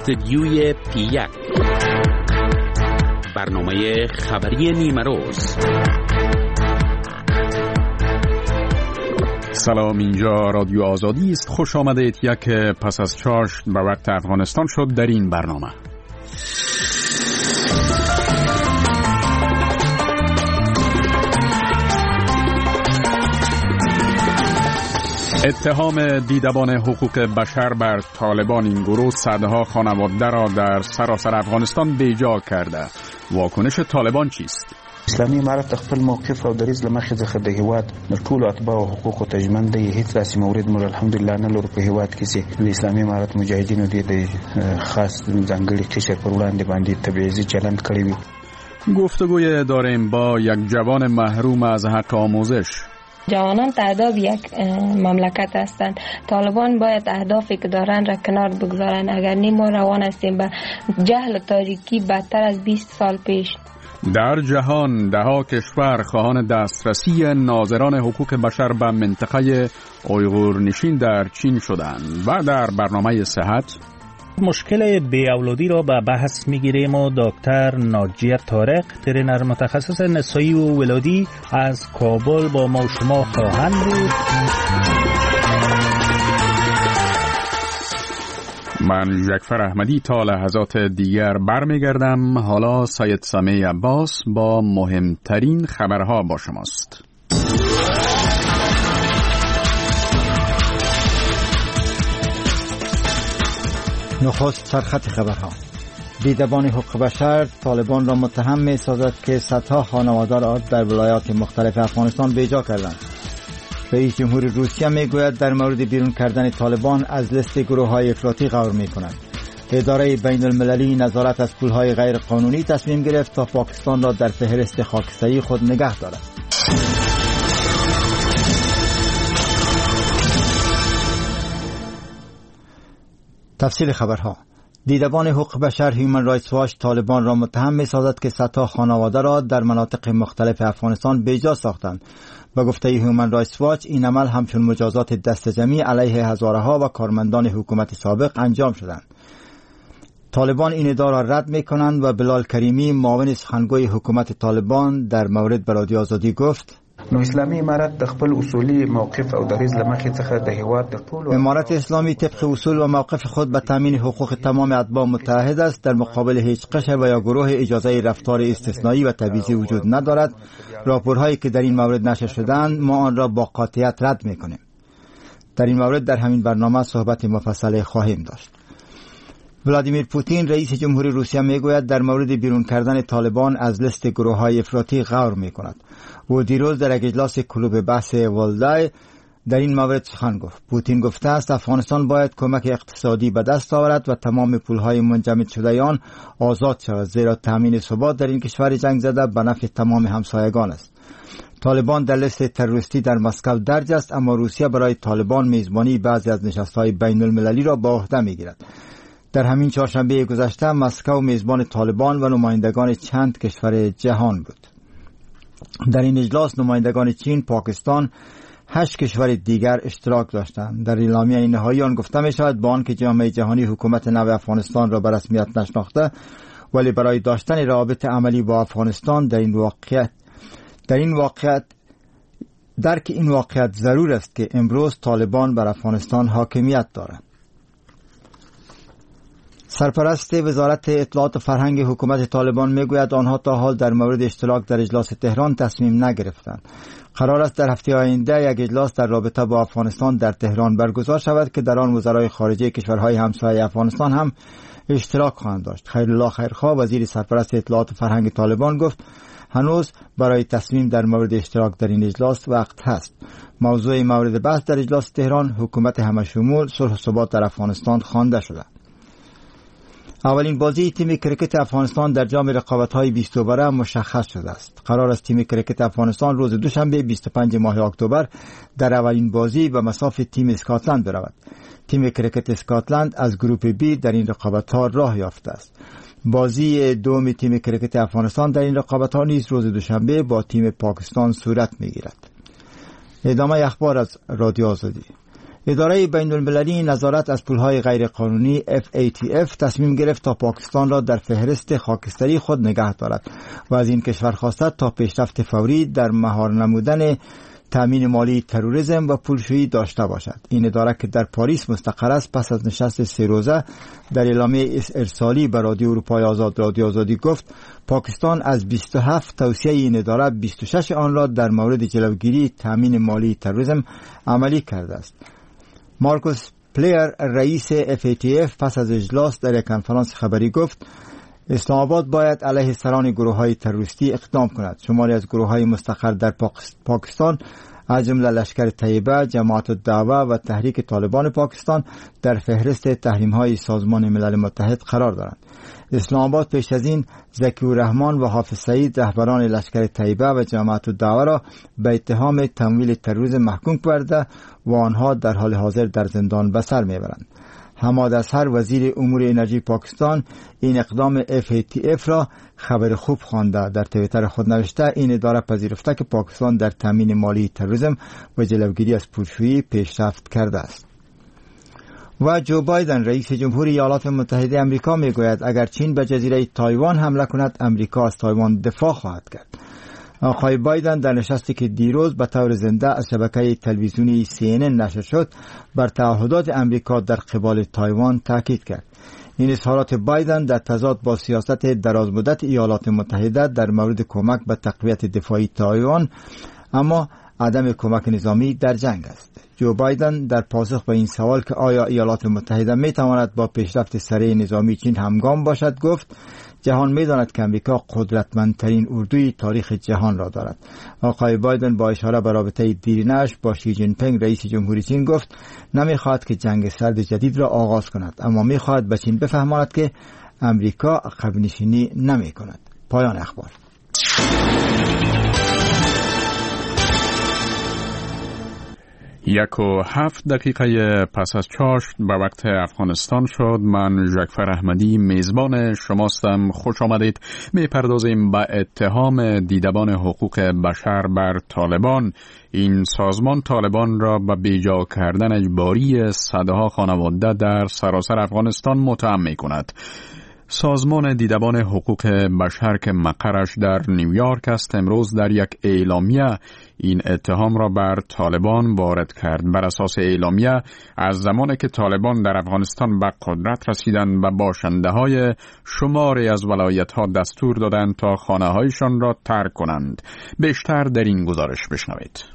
استدیوی P1 برنامه خبری نیمه روز. سلام، اینجا رادیو آزادی است. خوش آمدید. یک پس از چاشت به وقت افغانستان شد. در این برنامه اتهام دیدبان حقوق بشر بر طالبان این گروه صدها خانواده را در سراسر افغانستان بیجا کرده. واکنش طالبان چیست؟ اسلامي امارت خپل موقف او دریځ لمخې څخه د هیواد د ټولو اتباع او حقوقو ته ژمن دی. هیڅ داسې مورد موږ الحمدلله نه لرو په هیواد کې چې د اسلامي امارت مجاهدینو د خاص ځانګړي قشر پر وړاندې باندې تبعیضي چلند کړی وي. گفتگوی داریم با یک جوان محروم از حق آموزش. جوانان اهداف یک مملکت هستند. طالبان باید اهدافی که دارن را کنار بگذارن، اگر نی ما روان هستیم به جهل و تاریکی بدتر از 20 سال پیش. در جهان دهها کشور خواهان دسترسی ناظران حقوق بشر به منطقه اویغور نشین در چین شدند. و در برنامه صحت مشکل بی‌اولادی را به بحث می‌گیریم و دکتر ناجیه طارق، ترینر متخصص نسایی و ولادی از کابل با ما و شما خواهند بود. من جعفر احمدی تا لحظات دیگر برمیگردم. حالا سید سمیع عباس با مهمترین خبرها با شماست. نخست سرخط خبرها. دیدبان حقوق بشر طالبان را متهم می سازد که صدها خانواده را در ولایات مختلف افغانستان بیجا کردند. رئیس جمهور روسیه می گوید در مورد بیرون کردن طالبان از لیست گروه های افراطی غور می کند. اداره بین المللی نظارت از پول های غیر قانونی تصمیم گرفت تا پاکستان را در فهرست خاکستری خود نگه دارد. تفصیل خبرها. دیدبان حقوق بشر هیومن رایتس واچ طالبان را متهم می سازد که صدها خانواده را در مناطق مختلف افغانستان بیجا ساختند. به گفته هیومن رایتس واچ این عمل همچون مجازات دست جمعی علیه هزارها و کارمندان حکومت سابق انجام شدند. طالبان این ادعا را رد می کنند و بلال کریمی معاون سخنگوی حکومت طالبان در مورد به رادیو آزادی گفت: نو اسلامي امارت د خپل اصولي موقف او دریځ لمخې څخه د هیواد د ټولو امارت اسلامی طبق اصول و موقف خود به تامین حقوق تمام اتباع متحد است. در مقابل هیچ قشر و یا گروه اجازه رفتار استثنایی و تبعیضی وجود ندارد. راپورهایی که در این مورد نشر شدند ما آن را با قاطعیت رد می‌کنیم. در این مورد در همین برنامه صحبت مفصل خواهیم داشت. ولادیمیر پوتین رئیس جمهور روسیه میگوید در مورد بیرون کردن طالبان از لیست گروه‌های افراطی غور می‌کند. او دیروز در یک اجلاس کلوب بحث والدای در این مورد سخن گفت. پوتین گفته است افغانستان باید کمک اقتصادی به دست آورد و تمام پولهای منجمد شده آن آزاد شود، زیرا تامین ثبات در این کشور جنگ زده به نفع تمام همسایگان است. طالبان در لیست تروریستی در مسکو درج است، اما روسیه برای طالبان میزبانی بعضی از نشست‌های بین المللی را به عهده میگیرد. در همین چهارشنبه گذشته مسکو میزبان طالبان و نمایندگان چند کشور جهان بود. در این اجلاس نمایندگان چین، پاکستان، 8 کشور دیگر اشتراک داشتند. در اعلامیه نهایی آن گفته می شود با آنکه جامعه جهانی حکومت نو افغانستان را به رسمیت نشناخته، ولی برای داشتن روابط عملی با افغانستان درک این واقعیت ضرور است که امروز طالبان بر افغانستان حاکمیت دارد. سرپرست وزارت اطلاعات و فرهنگ حکومت طالبان میگوید آنها تا حال در مورد اشتراک در اجلاس تهران تصمیم نگرفتند. قرار است در هفته آینده یک اجلاس در رابطه با افغانستان در تهران برگزار شود که در آن وزرای خارجه کشورهای همسایه افغانستان هم اشتراک خواهند داشت. خیرالله خیرخواه، وزیر سرپرست اطلاعات و فرهنگ طالبان، گفت هنوز برای تصمیم در مورد اشتراک در این اجلاس وقت هست. موضوع مورد بحث در اجلاس تهران حکومت همشمول، صلح و ثبات در افغانستان خوانده شده. اولین بازی تیم کرکت افغانستان در جام رقابت‌های 20 اکتبر مشخص شده است. قرار است تیم کرکت افغانستان روز دوشنبه 25 ماه اکتبر در اولین بازی به مصاف تیم اسکاتلند برود. تیم کرکت اسکاتلند از گروپ بی در این رقابت‌ها راه یافته است. بازی دوم تیم کرکت افغانستان در این رقابت‌ها نیز روز دوشنبه با تیم پاکستان صورت می‌گیرد. ادامه اخبار از رادیو آزادی. اداره بین المللی نظارت از پولهای غیرقانونی FATF تصمیم گرفت تا پاکستان را در فهرست خاکستری خود نگه دارد و از این کشور خواست تا پیشرفت فوری در مهار نمودن تامین مالی تروریسم و پولشویی داشته باشد. این اداره که در پاریس مستقر است پس از نشست 3 روزه در اعلامیه ارسالی به رادیو اروپای آزاد رادیو آزادی گفت پاکستان از 27 توصیه این اداره 26 آن را در مورد جلوگیری تامین مالی تروریسم عملی کرده است. مارکوس پلیر رئیس FATF پس از اجلاس در یک کنفرانس خبری گفت اسلام آباد باید علیه سران گروه‌های تروریستی اقدام کند. شماری از گروه‌های مستقر در پاکستان از جمله لشکر طیبه، جماعت الدعوه و تحریک طالبان پاکستان در فهرست تحریم‌های سازمان ملل متحد قرار دارند. اسلام آباد پیش از این ذکی الرحمن و حافظ سعید رهبران لشکر طیبه و جماعت الدعوه را به اتهام تمویل تروریسم محکوم کرده و آنها در حال حاضر در زندان به سر میبرند. حماد اظهر وزیر امور انرژی پاکستان این اقدام FATF را خبر خوب خوانده. در توییتر خود نوشته این اداره پذیرفته که پاکستان در تامین مالی تروریسم و جلوگیری از پولشویی پیشرفت کرده است. و جو بایدن رئیس جمهوری ایالات متحده آمریکا میگوید اگر چین به جزیره تایوان حمله کند امریکا از تایوان دفاع خواهد کرد. آقای بایدن در نشستی که دیروز به طور زنده از شبکه تلویزیونی CNN نشر شد بر تعهدات امریکا در قبال تایوان تاکید کرد. این اظهارات بایدن در تضاد با سیاست درازمدت ایالات متحده در مورد کمک به تقویت دفاعی تایوان اما عدم کمک نظامی در جنگ است. جو بایدن در پاسخ به این سوال که آیا ایالات متحده می تواند با پیشرفت سریع نظامی چین همگام باشد گفت جهان می داند که امریکا قدرتمندترین اردوی تاریخ جهان را دارد. آقای بایدن با اشاره به رابطه دیرینه‌اش با شی جین پینگ رئیس جمهوری چین گفت نمی خواهد که جنگ سرد جدید را آغاز کند اما می خواهد به چین بفهماند که امریکا عقب نشینی نمی کند. پایان اخبار. 1:07 پس از چاشت به وقت افغانستان شد. من جعفر احمدی میزبان شماستم. خوش آمدید. میپردازیم به اتهام دیدبان حقوق بشر بر طالبان. این سازمان طالبان را به بیجا کردن اجباری صدها خانواده در سراسر افغانستان متهم می‌کند. سازمان دیدبان حقوق بشر که مقرش در نیویورک است امروز در یک اعلامیه این اتهام را بر طالبان وارد کرد. بر اساس اعلامیه از زمانی که طالبان در افغانستان به قدرت رسیدند و باشنده‌های شماری از ولایت‌ها دستور دادند تا خانه‌هایشان را ترک کنند. بیشتر در این گزارش بشنوید.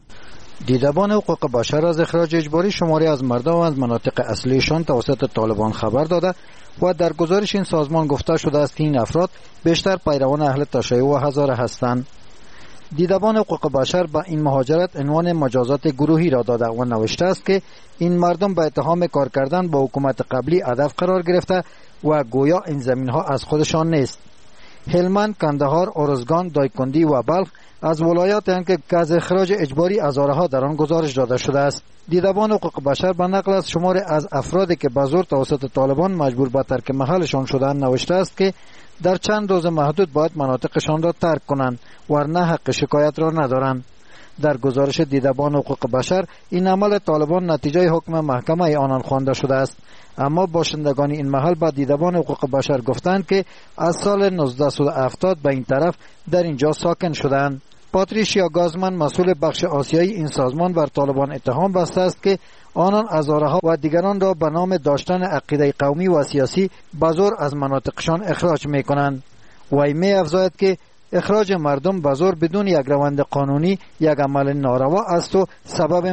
دیدبان حقوق بشر از اخراج اجباری شماری از مردم از مناطق اصلیشان توسط طالبان خبر داده و در گزارش این سازمان گفته شده است که این افراد بیشتر پیروان اهل تشیع و هزاره هستند. دیدبان حقوق بشر به این مهاجرت عنوان مجازات گروهی را داده و نوشته است که این مردم به اتهام کار کردن با حکومت قبلی هدف قرار گرفته و گویا این زمین‌ها از خودشان نیست. هلمند، کندهار، ارزگان، دایکندی و بلخ از ولایاتند که از اخراج اجباری هزارها در آن گزارش داده شده است. دیدبان حقوق بشر به نقل از شماری از افرادی که به زور توسط طالبان مجبور به ترک محلشان شدند نوشته است که در چند روز محدود باید مناطقشان را ترک کنند ورنه حق شکایت را ندارند. در گزارش دیدبان حقوق بشر این عمل طالبان نتیجه حکم محکمه آنان خوانده شده است، اما باشندگان این محل با دیدبان حقوق بشر گفتند که از سال 1970 به این طرف در اینجا ساکن شدند. پاتریشیا گازمن مسئول بخش آسیایی این سازمان بر طالبان اتهام بسته است که آنان هزارها و دیگران را به نام داشتن عقیده قومی و سیاسی به زور از مناطقشان اخراج می‌کنند. وی می‌افزاید که اخراج مردم به زور بدون یک روند قانونی یک عمل ناروا است و سبب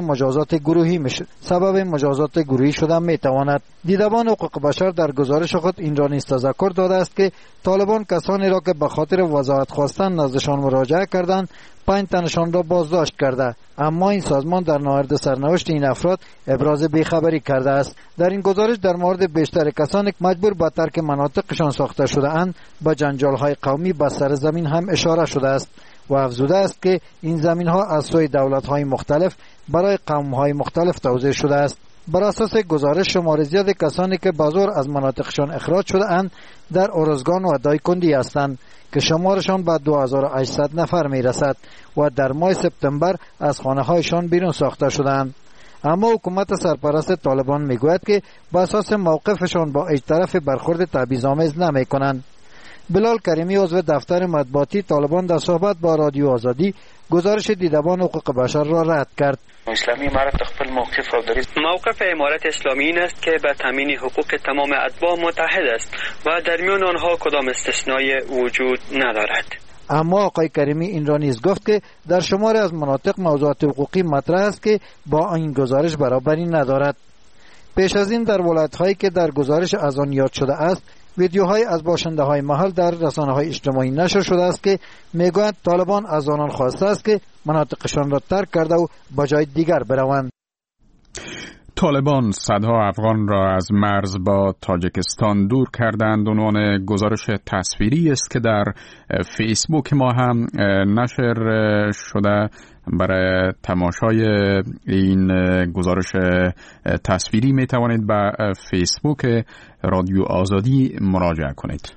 مجازات گروهی شدن میتواند. دیدبان حقوق بشر در گزارش خود این را نیز تذکر داده است که طالبان کسانی را که به خاطر وضاحت خواستن نزدشان مراجعه کردند 5 تنشان را بازداشت کرده، اما این سازمان در مورد سرنوشت این افراد ابراز بیخبری کرده است. در این گزارش در مورد بیشتر کسانی که مجبور به ترک مناطقشان ساخته شده اند به جنجال‌های قومی به سر زمین هم اشاره شده است و افزوده است که این زمین‌ها از سوی دولت‌های مختلف برای قوم‌های مختلف توزیع شده است. بر اساس گزارش شمار زیاد کسانی که به زور از مناطقشان اخراج شده اند در ارزگان و دایکندی هستند که شمارشان به 2800 نفر می رسد و در ماه سپتامبر از خانه هایشان بیرون ساخته شدند. اما حکومت سرپرست طالبان میگوید که با اساس موقفشان با هیچ طرف برخورد تبعیض‌آمیز نمیکنند. بلال کریمی عضو دفتر مطبوعاتی طالبان در صحبت با رادیو آزادی گزارش دیدبان حقوق بشر را رد کرد. اسلامی امارت خپل موقف او دریز موقف امارت اسلامی این است که به تامین حقوق تمام اتباع متحد است و در میان آنها کدام استثنایی وجود ندارد. اما آقای کریمی این را نیز گفت که در شماری از مناطق موضوعات حقوقی مطرح است که با این گزارش برابری ندارد. پیش از این در ولایت‌هایی که در گزارش از آن یاد شده است ویدیوهای از باشنده‌های محل در رسانه‌های اجتماعی نشر شده است که میگویند طالبان از آنان خواسته است که مناطقشان را ترک کرده و به جای دیگر بروند. طالبان صدها افغان را از مرز با تاجیکستان دور کردند. عنوان گزارش تصویری است که در فیسبوک ما هم نشر شده. برای تماشای این گزارش تصویری می توانید به فیسبوک رادیو آزادی مراجعه کنید.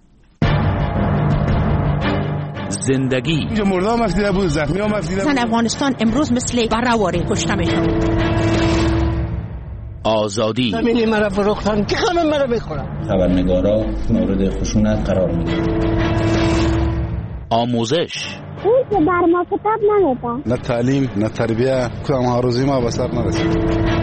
زندگی اینجا مردم مفیده بود، زخمی ها مفیده بود. افغانستان امروز مثل برآوری کشته میشد. آزادی زمین مرا فروختن که خانم مرا بخورن. خبرنگارا مورد خشونت قرار میدن. آموزش اون که بر ما کتاب نمیده. نه تعلیم نه تربیه کدام آرزوی ما به سر نرسید.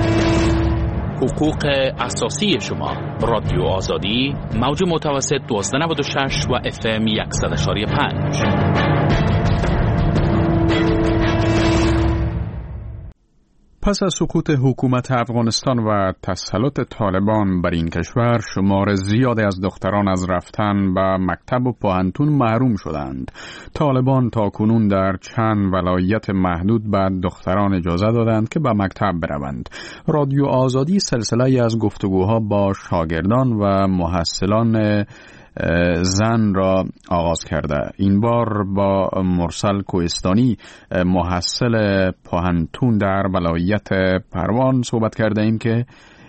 حقوق اساسی شما. رادیو آزادی موج متوسط 1296 و FM 100.5. پس از سقوط حکومت افغانستان و تسلط طالبان بر این کشور، شمار زیادی از دختران از رفتن به مکتب و پانتون محروم شدند. طالبان تاکنون در چند ولایت محدود به دختران اجازه دادند که به مکتب بروند. رادیو آزادی سلسله از گفتگوها با شاگردان و محصلان زن را آغاز کرده. این بار با مرسل کوهستانی محصل پانتون در ولایت پروان صحبت کرده ایم که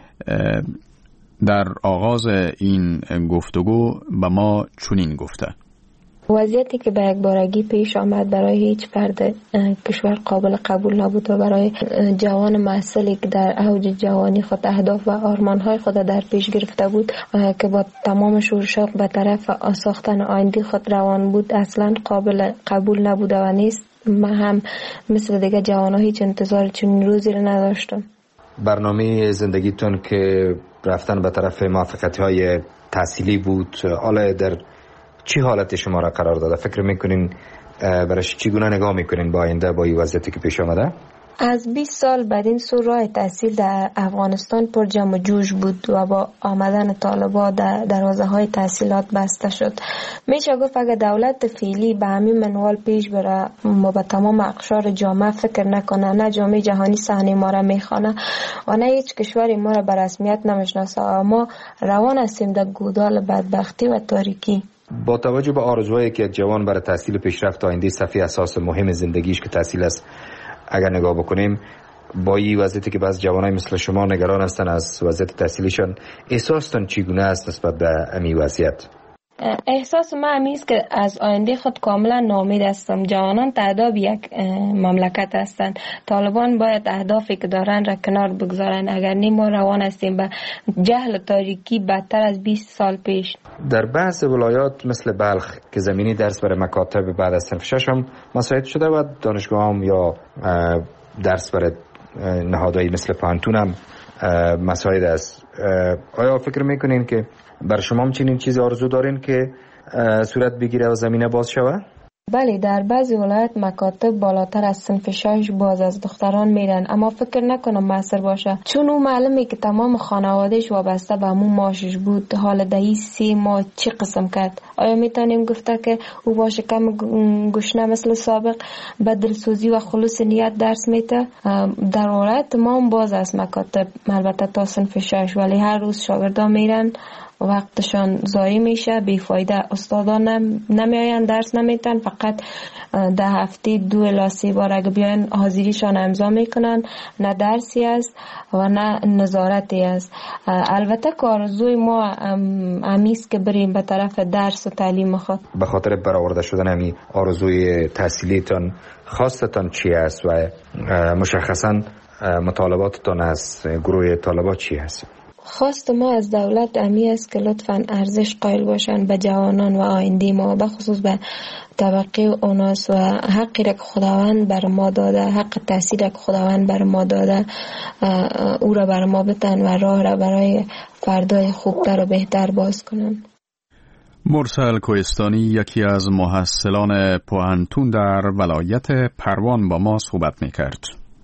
در آغاز این گفتگو به ما چنین گفته: وضعیتی که به یک بارگی پیش آمد برای هیچ فرد کشور قابل قبول نبود و برای جوان محصلی که در اوج جوانی خود اهداف و آرمان‌های خود در پیش گرفته بود که با تمام شور شوق به طرف ساختن آینده خود روان بود اصلا قابل قبول نبوده و نیست. من هم مثل دیگه جوان‌ها هیچ انتظار چنین روزی را نداشتم. برنامه زندگیتون که رفتن به طرف موفقیت‌های تحصیلی بود، حالا در چی حالت شما را قرار داده؟ فکر میکنین برایش چگونه نگاه میکنین با آینده، با این وضعیتی که پیش آمده؟ از 20 سال بعد این سو راه تحصیل در افغانستان پر جمع و جوش بود و با آمدن طالبان دروازه های تحصیلات بسته شد. میشه گفت اگر دولت فعلی به همین منوال پیش بره ما به تمام اقشار جامعه فکر نکنه، نه جامعه جهانی صحنه ما را میخوانه و نه هیچ کشوری ما را به رسمیت نمیشناسه و ما روان هستیم در گودال بدبختی و تاریکی. با توجه به آرزوهایی که جوان برای تحصیل پیشرفت آینده صفحه اساس مهم زندگیش که تحصیل است اگر نگاه بکنیم، با این وضعیتی که بعض جوانای مثل شما نگران هستن از وضعیت تحصیلیشان، احساستان چگونه است نسبت به این وضعیت؟ احساس من همیست که از آینده خود کاملا ناامید هستم. جوانان تعداد یک مملکت هستند. طالبان باید اهدافی که دارن را کنار بگذارن، اگر نی ما روان هستیم به جهل و تاریکی بدتر از 20 سال پیش. در بعض ولایات مثل بلخ که زمینی درس برای مکاتب بعد از صنف 6 هم مساعد شده و دانشگاه هم یا درس برای نهادهایی مثل پانتون هم مساعد است. آیا فکر میکنین که بر شما هم چنین چیزی آرزو دارین که صورت بگیره و زمینه باز شود؟ بله، در بعضی ولایت مکاتب بالاتر از صنف 6 باز از دختران میرن، اما فکر نکنم موثر باشه، چون او معلومه که تمام خانوادهش وابسته به همون معاشش بود. حال دهی 3 ماه چی قسم کرد؟ آیا میتونیم گفته که او با شکم گشنه مثل سابق به دلسوزی و خلوص نیت درس میده؟ در ولایت ما هم باز از مکاتب، البته تا صنف 6، ولی هر روز شاگردان میرن، وقتشان ضایع میشه، بیفایده. استادان نمیاین درس نمیتن، فقط در هفته 2 الی 3 بار اگه بیاین حاضریشان امضا میکنن. نه درسی است و نه نظارتی است. البته که آرزوی ما همیست که بریم به طرف درس و تعلیم خود. به خاطر برآورده شدن همین آرزوی تحصیلیتان خواستتان چی است و مشخصا مطالباتتان از گروه طالبان چی هست؟ خواست ما از دولت امی است که لطفاً ارزش قائل باشند به جوانان و آینده ما، بخصوص به طبقه اوناس و حقی را که خداوند بر ما داده، حق تحصیل را که خداوند بر ما داده، او را بر ما بتن و راه را برای فردای خوبتر و بهتر باز کنند. مرسل کوهستانی یکی از محصلان پوهنتون در ولایت پروان با ما صحبت می‌کرد.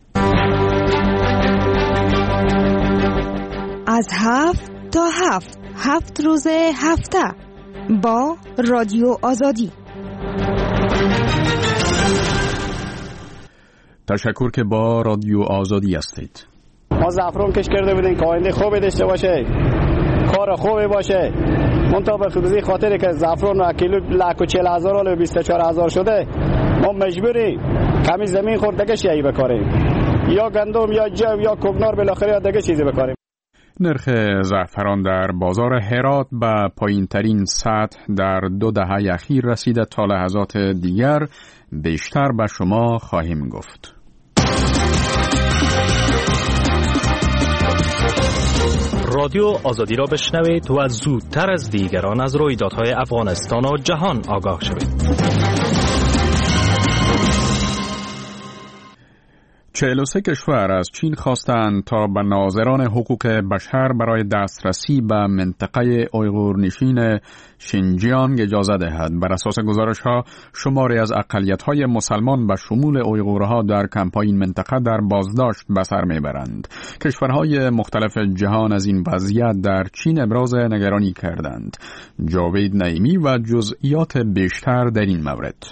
از 7 تا 7 روز هفته با رادیو آزادی. تشکر که با رادیو آزادی هستید. ما زعفران کش کرده بودیم که آینده خوبی داشته باشه، کار خوبی باشه. منتها به خصوصی خاطری که زعفران کیلو 140,000 و 24,000 شده، ما مجبوریم کمی زمین خورد دیگه شیعی بکاریم، یا گندم یا جو یا کوکنار، بالاخره یا دیگه چیزی بکاریم. نرخ زعفران در بازار هرات به پایین‌ترین سطح در 2 دهه اخیر رسیده. تا لحظات دیگر بیشتر به شما خواهیم گفت. رادیو آزادی را بشنوید و زودتر از دیگران از رویدادهای افغانستان و جهان آگاه شوید. 43 کشور از چین خواستند تا به ناظران حقوق بشر برای دسترسی به منطقه اویغورنشین شینجیانگ اجازه دهد. بر اساس گزارش‌ها شماری از اقلیت‌های مسلمان به شمول اویغورها در کمپ‌های این منطقه در بازداشت به سر می‌برند. کشورهای مختلف جهان از این وضعیت در چین ابراز نگرانی کردند. جاوید نعیمی و جزئیات بیشتر در این مورد.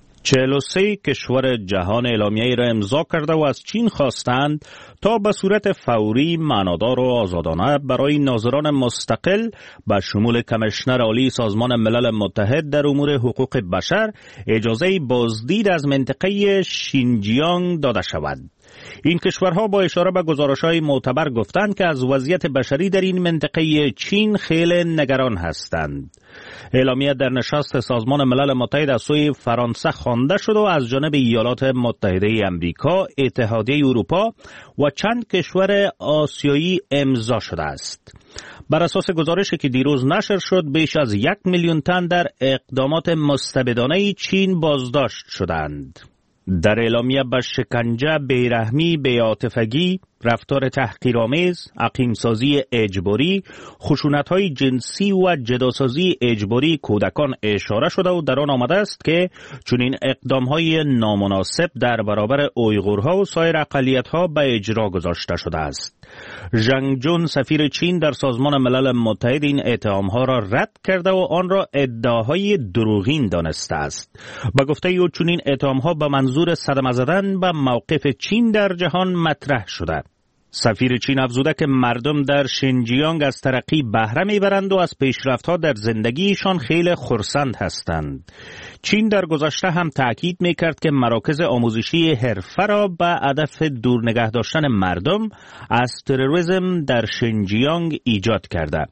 43 کشور جهان اعلامیه‌ای را امضا کرده و از چین خواستند تا به صورت فوری، معنادار و آزادانه برای ناظران مستقل به شمول کمیشنر عالی سازمان ملل متحد در امور حقوق بشر اجازه بازدید از منطقه شینجیانگ داده شود. این کشورها با اشاره به گزارش‌های معتبر گفتند که از وضعیت بشری در این منطقه چین خیلی نگران هستند. اعلامیه در نشست سازمان ملل متحد از سوی فرانسه خوانده شد و از جانب ایالات متحده امریکا، اتحادیه اروپا و چند کشور آسیایی امضا شده است. بر اساس گزارشی که دیروز نشر شد، بیش از 1 میلیون تن در اقدامات مستبدانه چین بازداشت شدند. در اعلامیه به شکنجه، بیرحمی، بی‌عاطفگی، رفتار تحقیرآمیز، عقیم‌سازی اجباری، خشونت‌های جنسی و جداسازی اجباری کودکان اشاره شده و در آن آمده است که چنین اقدام‌های نامناسب در برابر اویغورها و سایر اقلیت‌ها به اجرا گذاشته شده است. ژنگ جون سفیر چین در سازمان ملل متحد این اتهام‌ها را رد کرده و آن را ادعاهای دروغین دانسته است. به گفته او چنین اتهام‌ها به منظور صدمه زدن به موقف چین در جهان مطرح شده. سفیر چین افزوده که مردم در شینجیانگ از ترقی بهره میبرند و از پیشرفت‌ها در زندگیشان خیلی خرسند هستند. چین در گذشته هم تأکید میکرد که مراکز آموزشی حرفه را به هدف دور نگه داشتن مردم از تروریسم در شینجیانگ ایجاد کرده.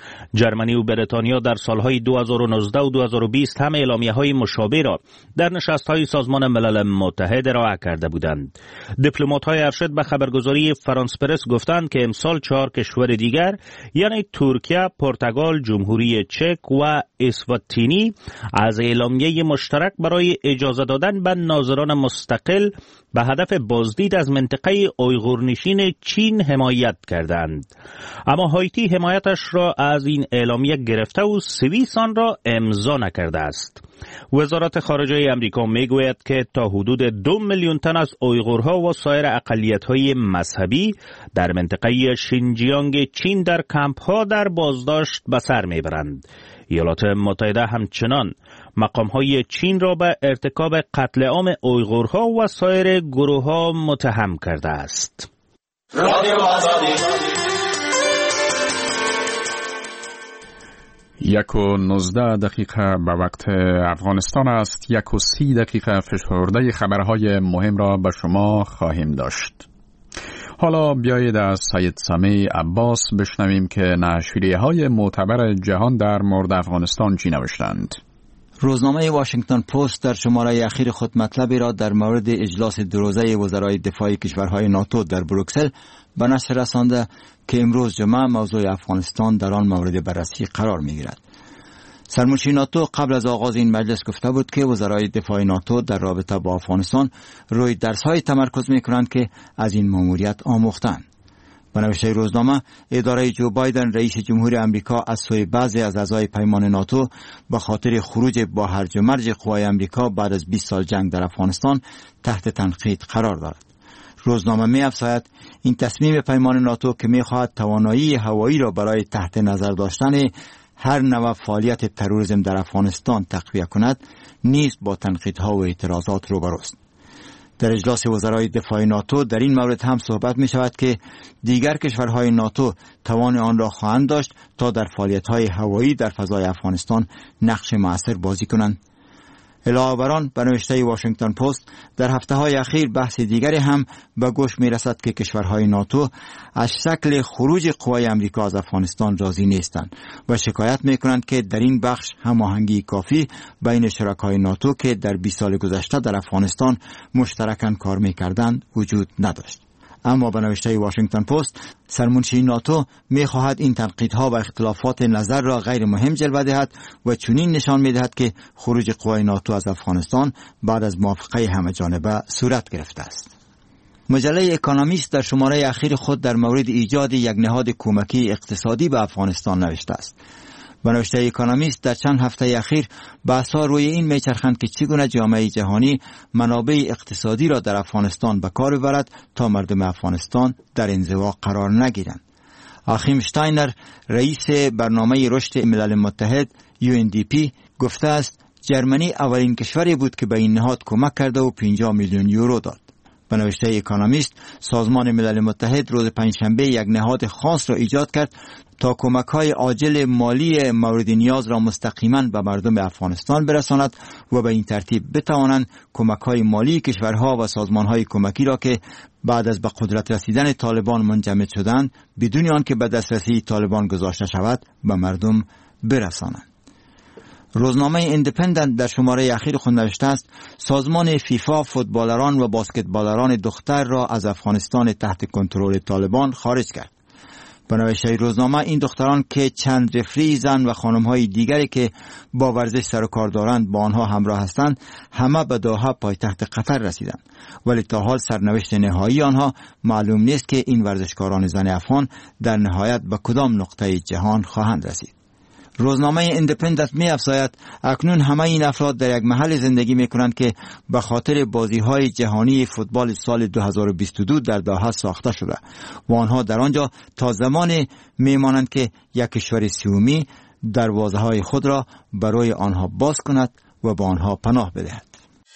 جرمنی و بریتانیا در سالهای 2019 و 2020 هم اعلامیه‌های مشابه را در نشست‌های سازمان ملل متحد ارائه کرده بودند. دیپلمات‌های ارشد به خبرگزاری فرانس پرس گفتند که امسال 4 کشور دیگر یعنی ترکیه، پرتغال، جمهوری چک و اسواتینی از اعلامیه مشترک برای اجازه دادن به ناظران مستقل به هدف بازدید از منطقه اویغورنشین چین حمایت کردند. اما هایتی حمایتش را از این اعلامیه گرفته و سوئیس آن را امضا نکرده است. وزارت خارجه امریکا میگوید که تا حدود 2 میلیون تن از اویغورها و سایر اقلیت‌های مذهبی در منطقه شینجیانگ چین در کمپ‌ها در بازداشت به سر میبرند. ایالات متحده همچنان مقام‌های چین را به ارتکاب قتل عام اویغورها و سایر گروه‌ها متهم کرده است. رادیو آزادی 1:19 به وقت افغانستان است. 1:30 فشرده خبرهای مهم را به شما خواهیم داشت. حالا بیایید از سید سمیع عباس بشنویم که نشریه‌های معتبر جهان در مورد افغانستان چی نوشتند. روزنامه واشنگتن پست در شماره اخیر خود مطلبی را در مورد اجلاس دو روزه وزرای دفاع کشورهای ناتو در بروکسل به نشر رسانده که امروز جمعه موضوع افغانستان در آن مورد بررسی قرار می‌گیرد. سرمنشی ناتو قبل از آغاز این مجلس گفته بود که وزرای دفاع ناتو در رابطه با افغانستان روی درس‌های تمرکز می‌کنند که از این مأموریت آموختند. به نوشته روزنامه، اداره جو بایدن رئیس جمهور امریکا از سوی بعضی از اعضای پیمان ناتو به خاطر خروج با هرج و مرج قوای امریکا بعد از 20 سال جنگ در افغانستان تحت تنقید قرار دارد. روزنامه می‌افزاید این تصمیم پیمان ناتو که می‌خواهد توانایی هوایی را برای تحت نظر داشتن هر نوع فعالیت تروریسم در افغانستان تقویت کند نیز با تنقیدها و اعتراضات روبروست. در اجلاس وزرای دفاع ناتو در این مورد هم صحبت می شود که دیگر کشورهای ناتو توان آن را خواهند داشت تا در فعالیت‌های هوایی در فضای افغانستان نقش مؤثر بازی کنند. علاوه بر آن، به نوشته واشنگتن پست، در هفته‌های اخیر بحث دیگری هم به گوش می‌رسد که کشورهای ناتو از شکل خروج قوای امریکا از افغانستان راضی نیستند و شکایت می‌کنند که در این بخش هماهنگی کافی بین شرکای ناتو که در 20 سال گذشته در افغانستان مشترکاً کار می‌کردند وجود نداشت. اما به نوشته واشنگتن پست، سرمنشی ناتو می‌خواهد این تنقیدها و اختلافات نظر را غیر مهم جلوه دهد و چنین نشان می‌دهد که خروج قوای ناتو از افغانستان بعد از موافقه همه‌جانبه صورت گرفته است. مجله اکونومیست در شماره اخیر خود در مورد ایجاد یک نهاد کمکی اقتصادی به افغانستان نوشته است. به نوشته اکونومیست، در چند هفته اخیر بحث‌ها روی این میچرخند که چگونه جامعه جهانی منابع اقتصادی را در افغانستان به کار ببرد تا مردم افغانستان در انزوا قرار نگیرند. آخیم شتاینر، رئیس برنامه رشد ملل متحد UNDP، گفته است جرمنی اولین کشوری بود که به این نهاد کمک کرده و 50 میلیون یورو داد. به نوشته اکونومیست، سازمان ملل متحد روز پنجشنبه یک نهاد خاص را ایجاد کرد تا کمک‌های عاجل مالی مورد نیاز را مستقیما به مردم افغانستان برساند و به این ترتیب بتوانند کمک‌های مالی کشورها و سازمان‌های کمکی را که بعد از به قدرت رسیدن طالبان منجمد شدند بدون آنکه به دسترسی طالبان گذاشته شود به مردم برسانند. روزنامه ایندیپندنت در شماره اخیر خود نوشته است سازمان فیفا فوتبالران و باسکتبالران دختر را از افغانستان تحت کنترل طالبان خارج کرد. به نوشته روزنامه، این دختران که چند رفری زن و خانم‌های دیگری که با ورزش سر و کار دارند با آنها همراه هستند همه به دوحه پایتخت قطر رسیدند، ولی تا حال سرنوشت نهایی آنها معلوم نیست که این ورزشکاران زن افغان در نهایت به کدام نقطه جهان خواهند رسید. روزنامه ایندیپندنت می‌افزاید اکنون همه این افراد در یک محل زندگی می‌کنند که به خاطر بازی‌های جهانی فوتبال سال 2022 در دوحه ساخته شده و آنها در آنجا تا زمانی می‌مانند که یک کشور سومی دروازه‌های خود را برای آنها باز کند و به آنها پناه بدهد.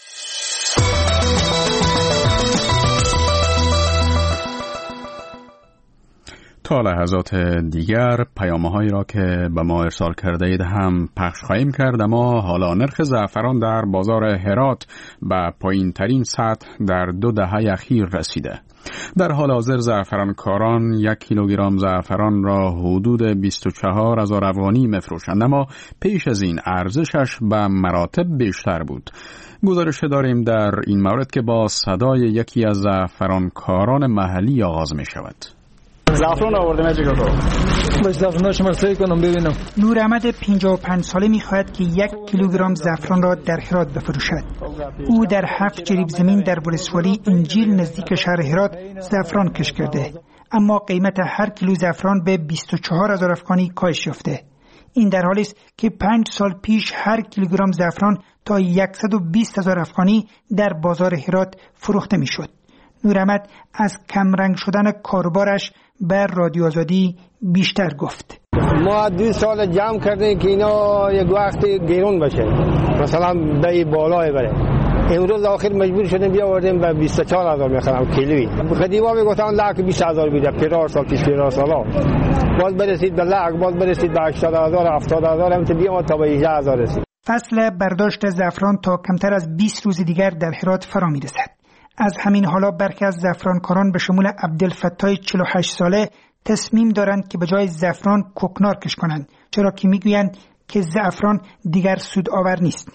تا لحظات دیگر پیام‌هایی را که به ما ارسال کرده اید هم پخش خواهیم کرد، اما حالا نرخ زعفران در بازار هرات به پایین‌ترین سطح در 2 دهه اخیر رسیده. در حال حاضر زعفرانکاران 1 کیلوگرم زعفران را حدود 24,000 افغانی می‌فروشند، اما پیش از این ارزشش به مراتب بیشتر بود. گزارش داریم در این مورد که با صدای یکی از زعفرانکاران محلی آغاز می‌شود. زعفران آوردم چیکار کنم؟ باش زعفرانش مرسایی کنم ببینم. نور احمد 55 ساله می‌خواهد که 1 کیلوگرم زعفران را در هرات بفروشد. او در 7 جریب زمین در ولسوالی انجیل نزدیک شهر هرات زعفران کش کرده، اما قیمت هر کیلو زعفران به 24,000 افغانی کاهش یافته. این در حالی است که 5 سال پیش هر کیلوگرم زعفران تا 120,000 افغانی در بازار هرات فروخته می‌شد. نور احمد از کمرنگ شدن کاروبارش بر رادیو آزادی بیشتر گفت. ما 2 سال جمع کردیم که اینا یک وقتی گرون بشه، مثلا به بالای بره. امروز آخر مجبور شدیم بیاوردیم به 24,000 میخرم کیلویی. خدیوا میگفتن لک 20,000 بیده، پیرار سال پیش پیرار سالا باز برسید به لک، باز برسید به 80,000 70,000 هم بیام تا به 18,000 رسید. فصل برداشت زعفران تا کمتر از 20 روز دیگر در هرات فرا میرسد. از همین حالا برخی از زعفرانکاران به شمول عبدالفتاح 48 ساله تصمیم دارند که به جای زعفران کوکنار کش کنند، چرا که میگویند که زعفران دیگر سودآور نیست.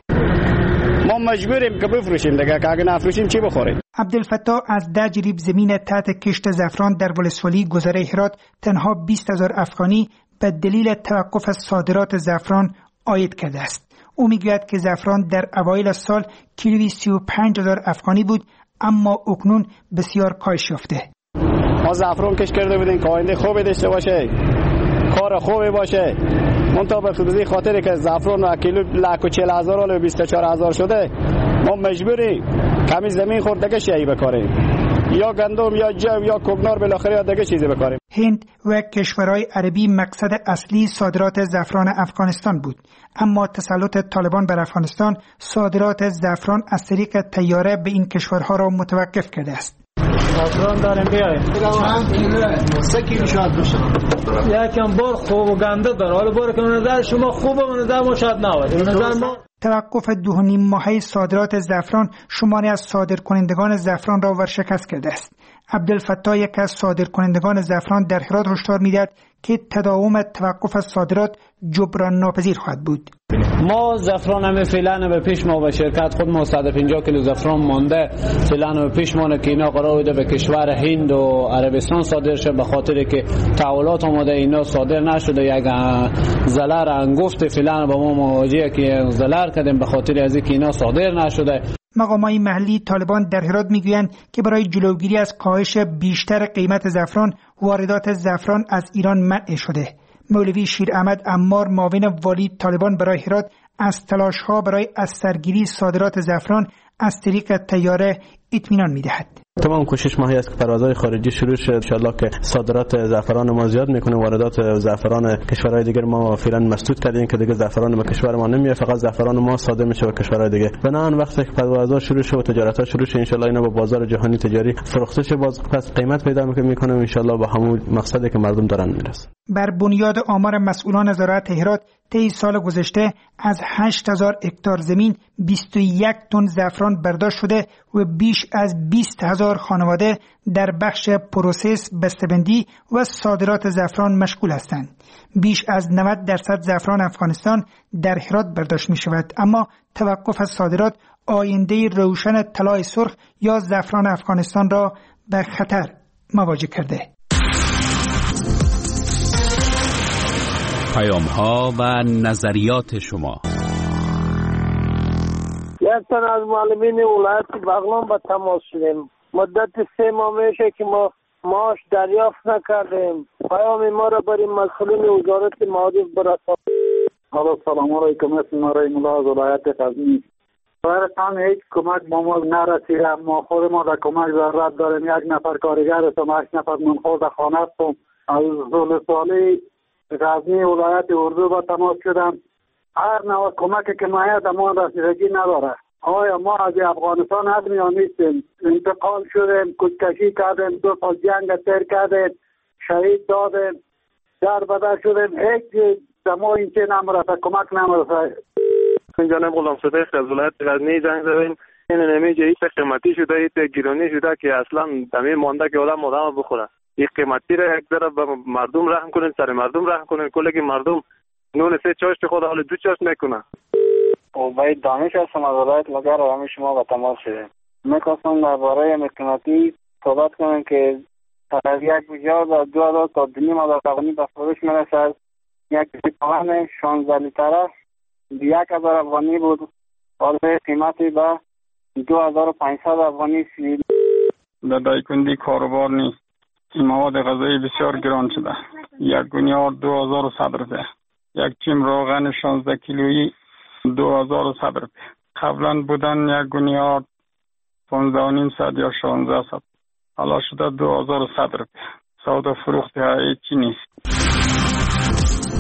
ما مجبوریم که بفروشیم دیگه، که اگه نفروشیم چی بخوریم؟ عبدالفتاح از 10 جریب زمین تحت کشت زعفران در ولسوالی گذره هرات تنها 20,000 افغانی به دلیل توقف صادرات زعفران عاید کرده است. او میگوید که زعفران در اوایل سال کیلویی 35,000 افغانی بود، اما اکنون بسیار کاهش یافته. ما زعفران کش کرده بودیم که آینده خوبی داشته باشه، کار خوبی باشه. منتها به خصوصی خاطری که زعفران کیلو 140,000 و 24,000 شده، ما مجبوری کمی زمین خوردگی شیعی بکاریم، یا گندم یا جو یا کوکنار، بالاخره یا دیگه چیزی بکاریم. هند و کشورهای عربی مقصد اصلی صادرات زعفران افغانستان بود، اما تسلط طالبان بر افغانستان صادرات زعفران از طریق طیاره به این کشورها را متوقف کرده است. زعفران داریم بیاییم. چند کیلوه؟ 3 کیلو شاید بشه. یکم بار خوب و گنده داره. حالا بار که نظر شما خوبه و نظر ما شاید نباشه. نظر ما توقف 2.5 ماهه صادرات زعفران شماری از صادرکنندگان زعفران را ورشکست کرده است. عبدالفتاح یک از صادرکنندگان زعفران در هرات هشدار می‌دهد که تداوم توقف صادرات جبران ناپذیر خواهد بود. ما زعفران هم فعلا به پیش ما و شرکت خود ما 150 کیلو زعفران مانده، فعلا به پیش ما که اینا قرار بوده به کشور هند و عربستان صادر شه، به خاطر که تحولات آمده اینا صادر نشده. یک ضرر انگفت فعلا با ما مواجهه که ضرر کردیم به خاطر از اینکه اینا صادر نشده. مقامات محلی طالبان در هرات میگویند که برای جلوگیری از کاهش بیشتر قیمت زعفران، واردات زعفران از ایران منع شده. مولوی شیر احمد عمار، معاون والی طالبان برای هرات، از تلاش‌ها برای از سرگیری صادرات زعفران از طریق طیاره اطمینان می‌دهد. تمام کوشش ماهی است که پروازهای خارجی شروع شد. ان شاءالله که صادرات زعفران ما زیاد میکنه، واردات زعفران کشورهای دیگر ما فعلا مسدود کردیم که دیگه زعفران ما کشور ما نمیاد، فقط زعفران ما صادر میشه به کشورهای دیگه. بنابراین وقتی که پروازها شروع شد و تجارت‌ها شروع شد، ان شاءالله اینا به بازار جهانی تجاری فروخته شه، باز پس قیمت پیدا میکنه و ان شاءالله به همون مقصدی که مردم دارن میرسه. بر بنیاد آمار مسئولان زراعت هرات، طی سال گذشته از 8,000 هکتار زمین 21 تن زعفران برداشت شده و بیش از 20,000 خانواده در بخش پروسس، بسته‌بندی و صادرات زعفران مشغول هستند. بیش از 90% زعفران افغانستان در هرات برداشت می شود، اما توقف از صادرات آینده روشن طلای سرخ یا زعفران افغانستان را به خطر مواجه کرده. پیام‌ها و نظریات شما. یک تن از معلمین ولایت بغلان با تماس شدیم. مدت 3 ماه میشه که ما معاش دریافت نکردیم. پیام ما را برای مسئولین وزارت معارف برسانید. سلام علیکم. اسم رحیم الله از ولایت غزنی. برایتان هیچ کمک با ما نرسیده. ما خود ما در کمک ضرورت داریم. 1 نفر کارگر هستم، 8 نفر منخور در خانه هستم. از ولسوالی غزنی ولایت اردو با تماس شدم. هر نوع کمکی که مایه ما رسیدگی نداره. آیا ما از افغانستان هستیم یا نیستیم؟ انتقال شدیم، کشتشی کردیم، 2 سال جنگ سر کردیم، شهید دادیم، در بدر شدیم، هیچ دما این چه نمرسه، کمک نمرسه. جانب غلام صدیق از ولایت غزنی زنگ زدیم. این نمیجه هیچ قیمتی شده، هیچ گرانی شده که اصلا دمی مانده که آدم بخوره. این قیمتی را یک ذره به مردم رحم کنین، سر مردم رحم کنین، کلی که مردم نون 3 چاشت خود حال 2 چاشت نکنه. باید دانش هستم از ولایت مگر و همه شما با تماس شده. میخواستم درباره قیمتی صحبت کنم که از 1 میلیارد 2,000 تا 2,500 افغانی به فروش میرسد. یک لیتر 16 لیتره 1,000 افغانی بود، حالا قیمتی به 2,500 افغانی شد. در دایکندی کاروبار نیست. این مواد غذایی بسیار گران شده. 1 گونیار 2,100 روپیه. 1 چیم روغن 16 کیلویی 2,100 روپیه. قبلا بودن 1 گونیار 15,500 یا 1600. حالا شده 2,100 روپیه. سودا فروخته هیچی نیست.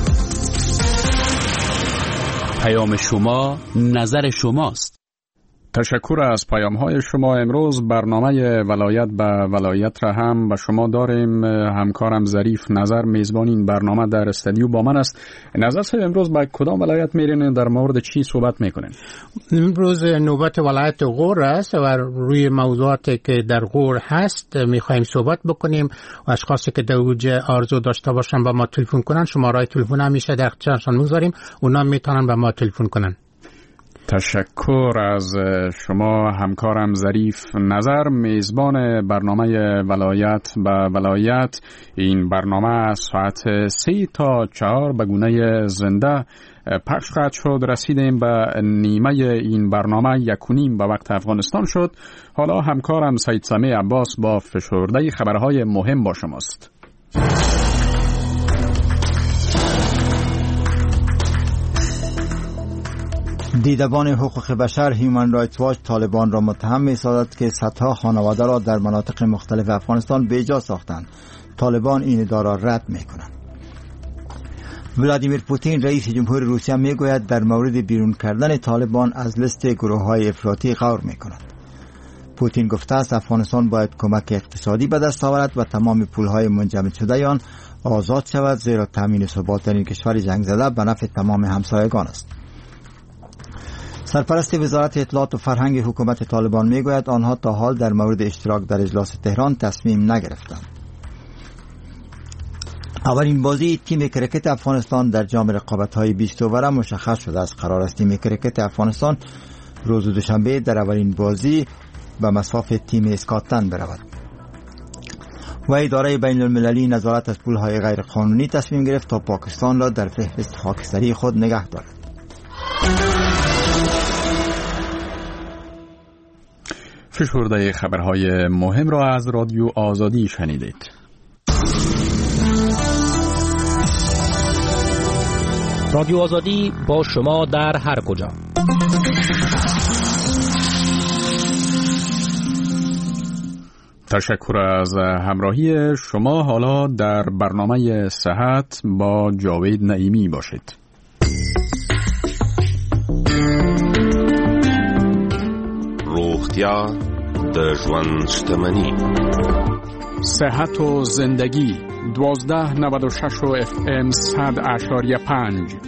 پیام شما نظر شماست. تشکر از پیام‌های شما. امروز برنامه ولایت به ولایت را هم به شما داریم. همکارم ظریف نظر میزبان این برنامه در استودیو با من است. نظر صاحب امروز به کدام ولایت میرین؟ در مورد چی صحبت میکنین؟ امروز نوبت ولایت غور است و روی موضوعاتی که در غور هست میخوایم صحبت بکنیم و اشخاصی که در اوج آرزو داشته باشن با ما تلفن کنن. شماره تلفن همیشه در اختیارشان میگذاریم، اونا میتونن به ما تلفن کنن. تشکر از شما همکارم ظریف نظر، میزبان برنامه ولایت به ولایت. این برنامه ساعت 3 تا 4 به گونه زنده پخش خواهد شد. رسیدیم به نیمه این برنامه 1:30 به وقت افغانستان شد. حالا همکارم سید سمی عباس با فشرده خبرهای مهم با شماست. دیدبان حقوق بشر هیومن رایتس واچ طالبان را متهم می‌سازد که صدها خانواده را در مناطق مختلف افغانستان بیجا ساختند. طالبان این ادعا را رد می‌کنند. ولادیمیر پوتین رئیس جمهور روسیه میگوید در مورد بیرون کردن طالبان از لیست گروه‌های افراطی غور می‌کند. پوتین گفته است افغانستان باید کمک اقتصادی به دست آورد و تمام پول‌های منجمد شده آن آزاد شود، زیرا تامین ثبات در این کشور جنگ زده به نفع تمام همسایگان است. سرپرست وزارت اطلاعات و فرهنگ حکومت طالبان میگوید آنها تا حال در مورد اشتراک در اجلاس تهران تصمیم نگرفتند. اولین بازی تیم کرکت افغانستان در جام رقابت‌های 20 اوره مشخص شده است. قرار است تیم کرکت افغانستان روز دوشنبه در اولین بازی به مصاف تیم اسکاتلند برود. و اداره بین المللی نظارت از پول‌های غیر قانونی تصمیم گرفت تا پاکستان را در فهرست خاکستری خود نگه دارد. فشرده خبرهای مهم را از رادیو آزادی شنیدید. رادیو آزادی با شما در هر کجا. تشکر از همراهی شما. حالا در برنامه صحت با جاوید نعیمی باشید. روغتیا د ژوند شتمني. صحت و زندگی 1296 و FM 100.5.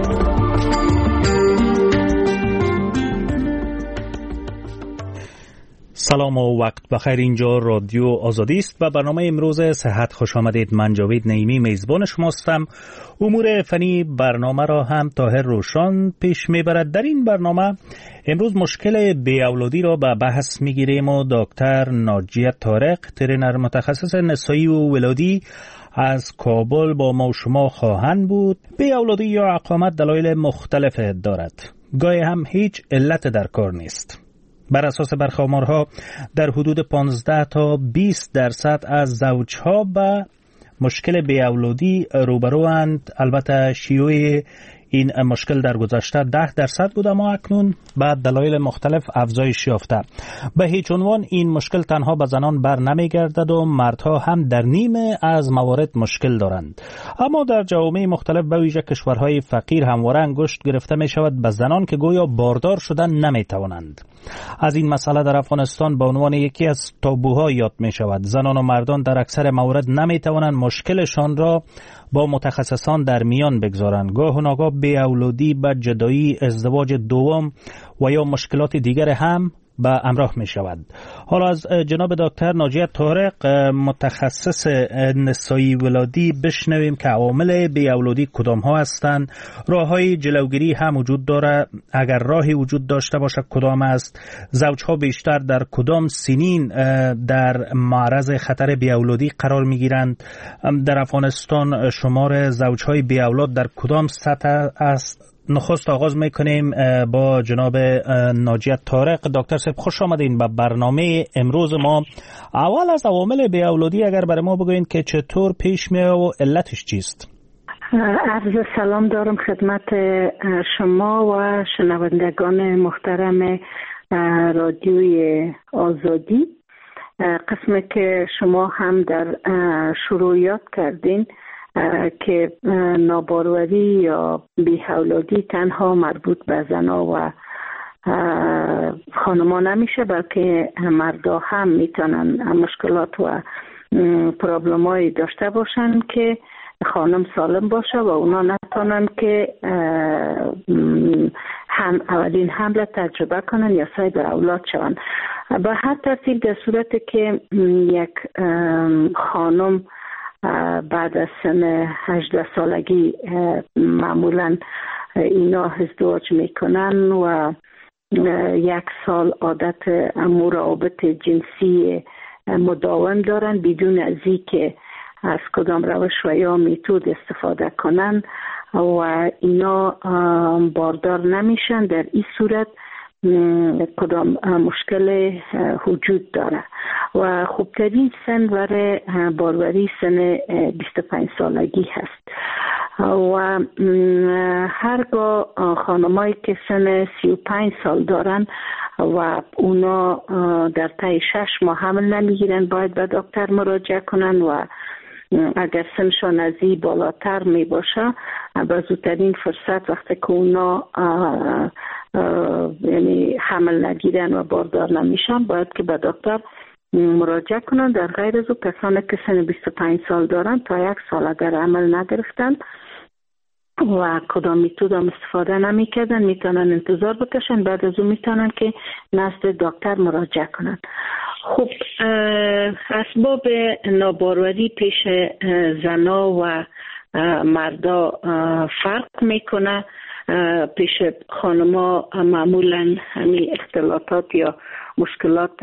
سلام و وقت بخیر. اینجا رادیو آزادی است و برنامه امروز صحت خوش آمدید. من جاوید نعیمی میزبان شماستم. امور فنی برنامه را هم طاهر روشان پیش میبرد. در این برنامه امروز مشکل بی‌اولادی را به بحث میگیریم و دکتر ناجیه طارق، ترینر متخصص نسایی و ولادی از کابل با ما و شما خواهند بود. بی‌اولادی یا عقامت دلایل مختلف دارد، گاهی هم هیچ علت در کار نیست. بر اساس برآمارها در حدود 15 تا 20% از زوجها به مشکل بی‌اولادی روبروند. البته شیوع این مشکل در گذشته 10% بود، اما اکنون بعد دلایل مختلف افزایش یافته. به هیچ عنوان این مشکل تنها به زنان بر نمیگردد و مردها هم در نیمه از موارد مشکل دارند. اما در جوامع مختلف به ویژه کشورهای فقیر همواره انگشت گرفته می شود به زنان که گویا باردار شدن نمی توانند. از این مسئله در افغانستان به عنوان یکی از تابوها یاد می شود. زنان و مردان در اکثر موارد نمی توانند مشکلشان را با متخصصان در میان بگذارند. گاه و ناگاه بی‌اولادی به جدایی، ازدواج دوم و یا مشکلات دیگر هم به همراه می شود. حالا از جناب دکتر ناجیه طارق متخصص نسایی ولادی بشنویم که عوامل بی‌اولادی کدام ها هستند، راههای جلوگیری هم وجود داره، اگر راهی وجود داشته باشه کدام است، زوجها بیشتر در کدام سنین در معرض خطر بی‌اولادی قرار می گیرند، در افغانستان شمار زوجهای بی‌اولاد در کدام سطح است. نخست آغاز میکنیم با جناب ناجیه طارق. دکتر صاحب خوش آمدین به برنامه امروز ما. اول از عوامل بی‌اولادی اگر برای ما بگوین که چطور پیش میاد و علتش چیست؟ عرض سلام دارم خدمت شما و شنوندگان محترم رادیوی آزادی. قسمی که شما هم در شروع یاد کردین که ناباروری یا بی‌اولادی تنها مربوط به زنها و خانما نمیشه، بلکه مردا هم میتونن مشکلات و پرابلمایی داشته باشن که خانم سالم باشه و اونا نتونن که هم اولین حمل تجربه کنن یا صاحب اولاد شون. به هر ترتیب در صورتی که یک خانم بعد از سن 18 سالگی معمولا اینا ازدواج میکنن و 1 سال عادت روابط جنسی مداوم دارن بدون از اینکه از کدام روش و یا میتود استفاده کنن و اینا باردار نمیشن، در این صورت کدام مشکل وجود داره و خوبترین سن برای باروری سن 25 سالگی هست و هرگاه خانمایی که سن 35 سال دارن و اونا در طی 6 ماه حمل نمیگیرن باید به دکتر مراجعه کنن و اگر سنشان از این بالاتر می باشه به زودترین فرصت وقتی که اونا یعنی حمل نگیرن و باردار نمیشن باید که به دکتر مراجعه کنن. در غیر از او کسانی که سن 25 سال دارن تا 1 سال اگر حمل نگرفتن و کدام میتود هم استفاده نمی کردن میتونن انتظار بکشن، بعد از اون میتونن که نزد دکتر مراجعه کنن. خب اسباب ناباروری پیش زنا و مردا فرق میکنه. پیش خانما معمولا همین اختلاطات یا مشکلات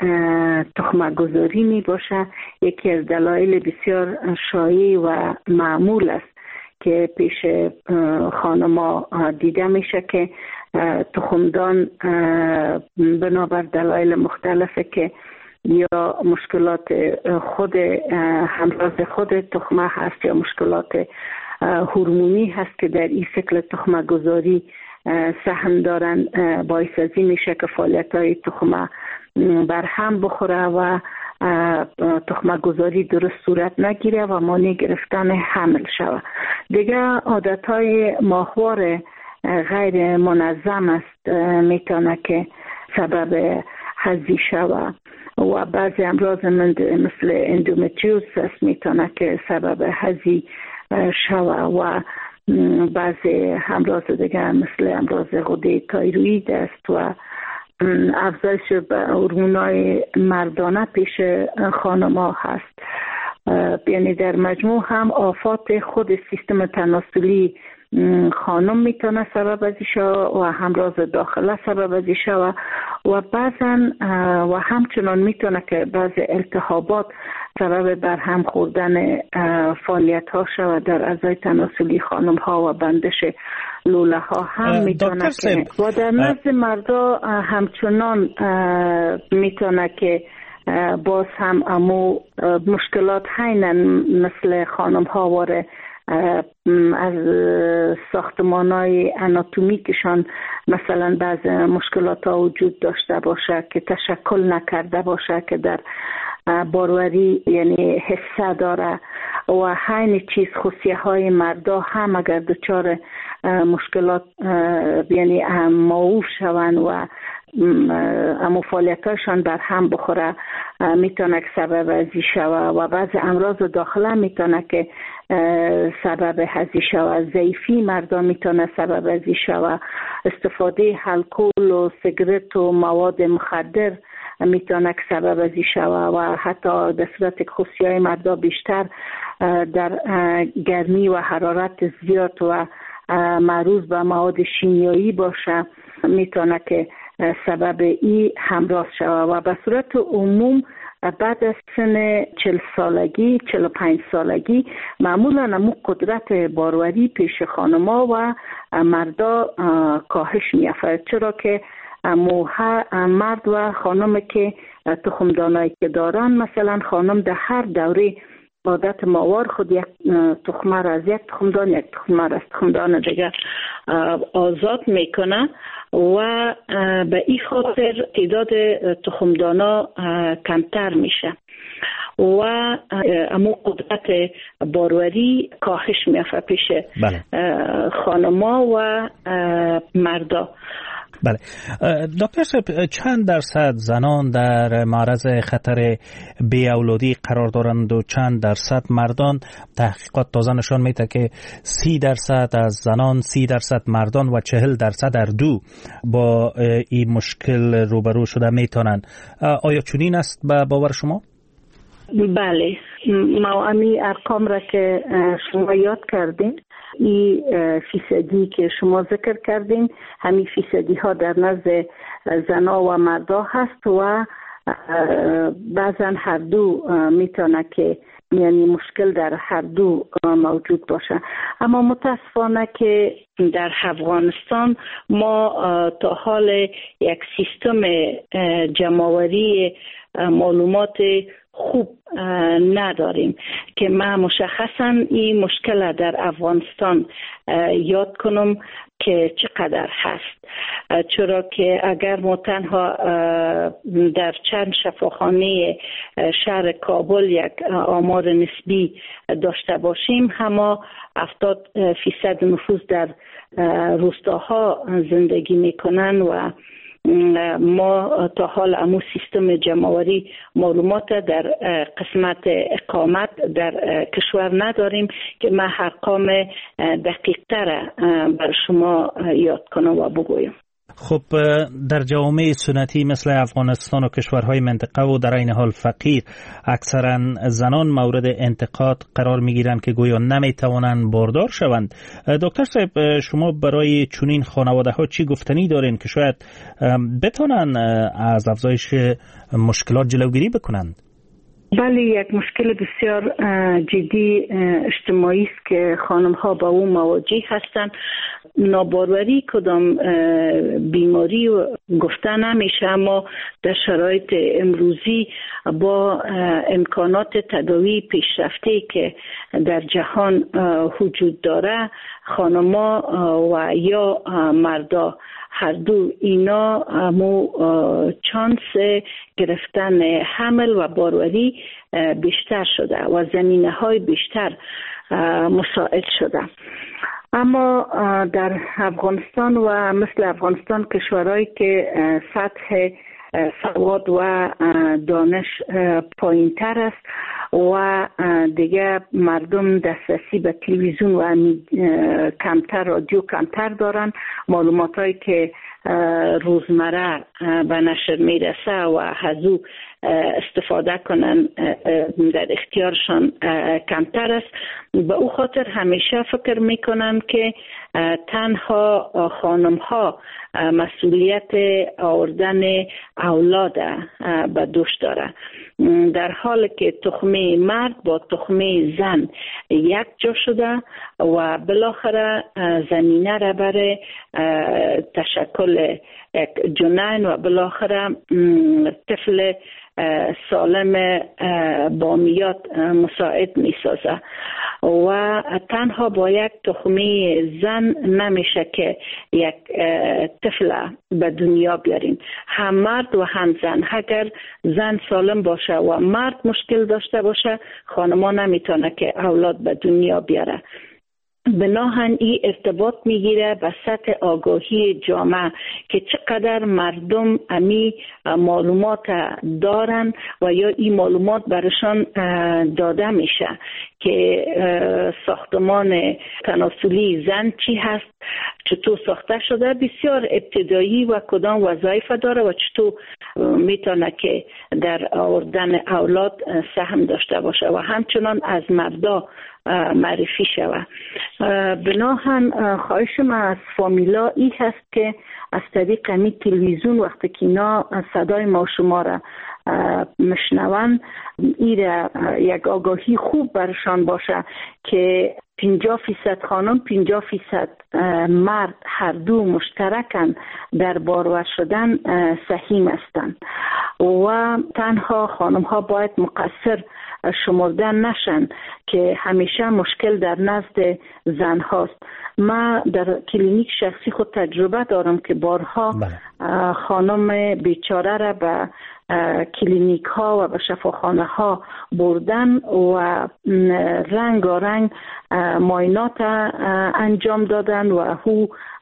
تخمگذاری می باشه. یکی از دلایل بسیار شایع و معمول است که پیش خانما دیده میشه که تخمدان بنابر دلایل مختلفه که یا مشکلات خود همراز خود تخمه هست یا مشکلات هورمونی هست که در این سیکل تخمه گذاری سهم دارن، باعث از این میشه که فعالیت های تخمه برهم بخوره و تخمه گذاری درست صورت نگیره و مانع گرفتن حمل شود. دیگه عادت های ماهوار غیر منظم است میتونه که سبب هضی شود و بعضی امراض مثل اندومتریوزیس میتونه که سبب هضی شود و بعضی امراض دیگه مثل امراض غده تایروید است و افزایش هورمونای مردانه پیش خانم‌ها هست. یعنی در مجموع هم آفات خود سیستم تناسلی خانم میتونه سبب ازی شود و همراز داخله سبب ازی شود و بعضا و همچنان میتونه که بعض التهابات سبب برهم خوردن فعالیت ها شود در اعضای تناسلی خانم ها و بندش لوله ها هم میتونه که و در نزد مردا همچنان میتونه که باز هم امو مشکلات هینن مثل خانم ها واره از ساختمانای اناتومیکشان مثلا بعض مشکلات ها وجود داشته باشه که تشکل نکرده باشه که در باروری یعنی حصه داره و همین چیز خصوصیه های مردا هم اگر دچار مشکلات یعنی معوف شون و اما فعالیتاشان بر هم بخوره میتونه که سبب هضی شوه و بعض امراض داخله میتونه که سبب هضی شوه. ضعیفی مردا میتونه سبب هضی شوه. استفاده الکل و سیگرت و مواد مخدر میتونه که سبب هضی شوه و حتی در صورت که خصوصیهای مردا بیشتر در گرمی و حرارت زیاد و معروض به مواد شیمیایی باشه میتونه که سبب ای همراز شود و به صورت عموم بعد از سن 40 سالگی 45 سالگی معمولا همون قدرت باروری پیش خانما و مردا کاهش می‌یافت، چرا که مرد و خانم که تخمدانایی که دارن مثلا خانم در هر دوره عادت ماوار خود یک تخمه را از یک تخمدان یک تخمه را از تخمدان دیگه آزاد میکنه و به این خاطر تعداد تخمدانا کمتر میشه و امو قدرت باروری کاهش میافته پیش خانما و مردا. بله دکتر صاحب، چند درصد زنان در معرض خطر بی‌اولادی قرار دارند و چند درصد مردان؟ تحقیقات تازه نشان میده که 30% از زنان، 30% مردان و 40% اردو با این مشکل روبرو شده میتونن. آیا چنین است به باور شما؟ بله، ما امی ارقام را که شما یاد کردین، این فیصدی که شما ذکر کردین، همین فیصدی ها در نزد زنا و مردا هست و بعضا هر دو میتونه که یعنی مشکل در هر دو موجود باشه. اما متاسفانه که در افغانستان ما تا حال یک سیستم جمع‌آوری معلومات خوب نداریم که ما مشخصا این مشکل در افغانستان یاد کنم که چقدر هست، چرا که اگر ما تنها در چند شفاخانه شهر کابل یک آمار نسبی داشته باشیم، همه 70% نفوس در روستاها زندگی میکنن و ما تا حال امو سیستم جمع‌آوری معلومات در قسمت اقامت در کشور نداریم که من ارقام دقیق تر بر شما یاد کنم و بگویم. خب در جوامع سنتی مثل افغانستان و کشورهای منطقه و در این حال فقیر، اکثرا زنان مورد انتقاد قرار میگیرند که گویا نمیتوانند باردار شوند. دکتر صاحب، شما برای چنین خانواده ها چی گفتنی دارین که شاید بتونن از افزایش مشکلات جلوگیری بکنند؟ بله، یک مشکل بسیار جدی اجتماعی است که خانم ها با اون مواجه هستند. ناباروری کدام بیماری گفته نمیشه، اما در شرایط امروزی با امکانات تداوی پیشرفته که در جهان وجود داره، خانما و یا مردا هر دو اینا چانس گرفتن حمل و باروری بیشتر شده و زمینه های بیشتر مساعد شده. اما در افغانستان و مثل افغانستان کشورهایی که سطح سواد و دانش پایین تر است و دیگه مردم دسترسی به تلویزیون و کمتر، رادیو کمتر دارن، معلومات هایی که روزمره به نشر میرسه و هزو استفاده کنن در اختیارشان کمتر است. به او خاطر همیشه فکر میکنن که تنها خانم ها مسئولیت آوردن اولاد به دوش داره، در حالی که تخمه مرد با تخمه زن یک جا شده و بالاخره زمینه را برای تشکل جنین و بالاخره طفل سالم بامیات مساعد می سازه و تنها با یک تخمه زن نمیشه که یک طفل به دنیا بیاریم. هم مرد و هم زن، اگر زن سالم باشه و مرد مشکل داشته باشه، خانما نمیتونه که اولاد به دنیا بیاره. بناهن این ارتباط میگیره به سطح آگاهی جامعه که چقدر مردم امی معلومات دارن و یا این معلومات برشان داده میشه که ساختمان تناسلی زن چی هست، چطور ساخته شده، بسیار ابتدایی و کدام وظایف داره و چطور میتونه که در آوردن اولاد سهم داشته باشه و همچنان از مردا معرفی شود. بناهن خواهش من از فامیلا این هست که از طریق امی تلویزیون وقتی که اینا صدای ما شما را مشنون، ایره یک آگاهی خوب برشان باشه که 50% خانم 50% مرد هر دو مشترکن در باروری شدن سهیم هستند و تنها خانم ها باید مقصر شمرده نشن که همیشه مشکل در نزد زن هاست. من در کلینیک شخصی خود تجربه دارم که بارها خانم بیچاره را به کلینیک ها و به شفاخانه ها بردن و رنگ معاینات انجام دادن و هو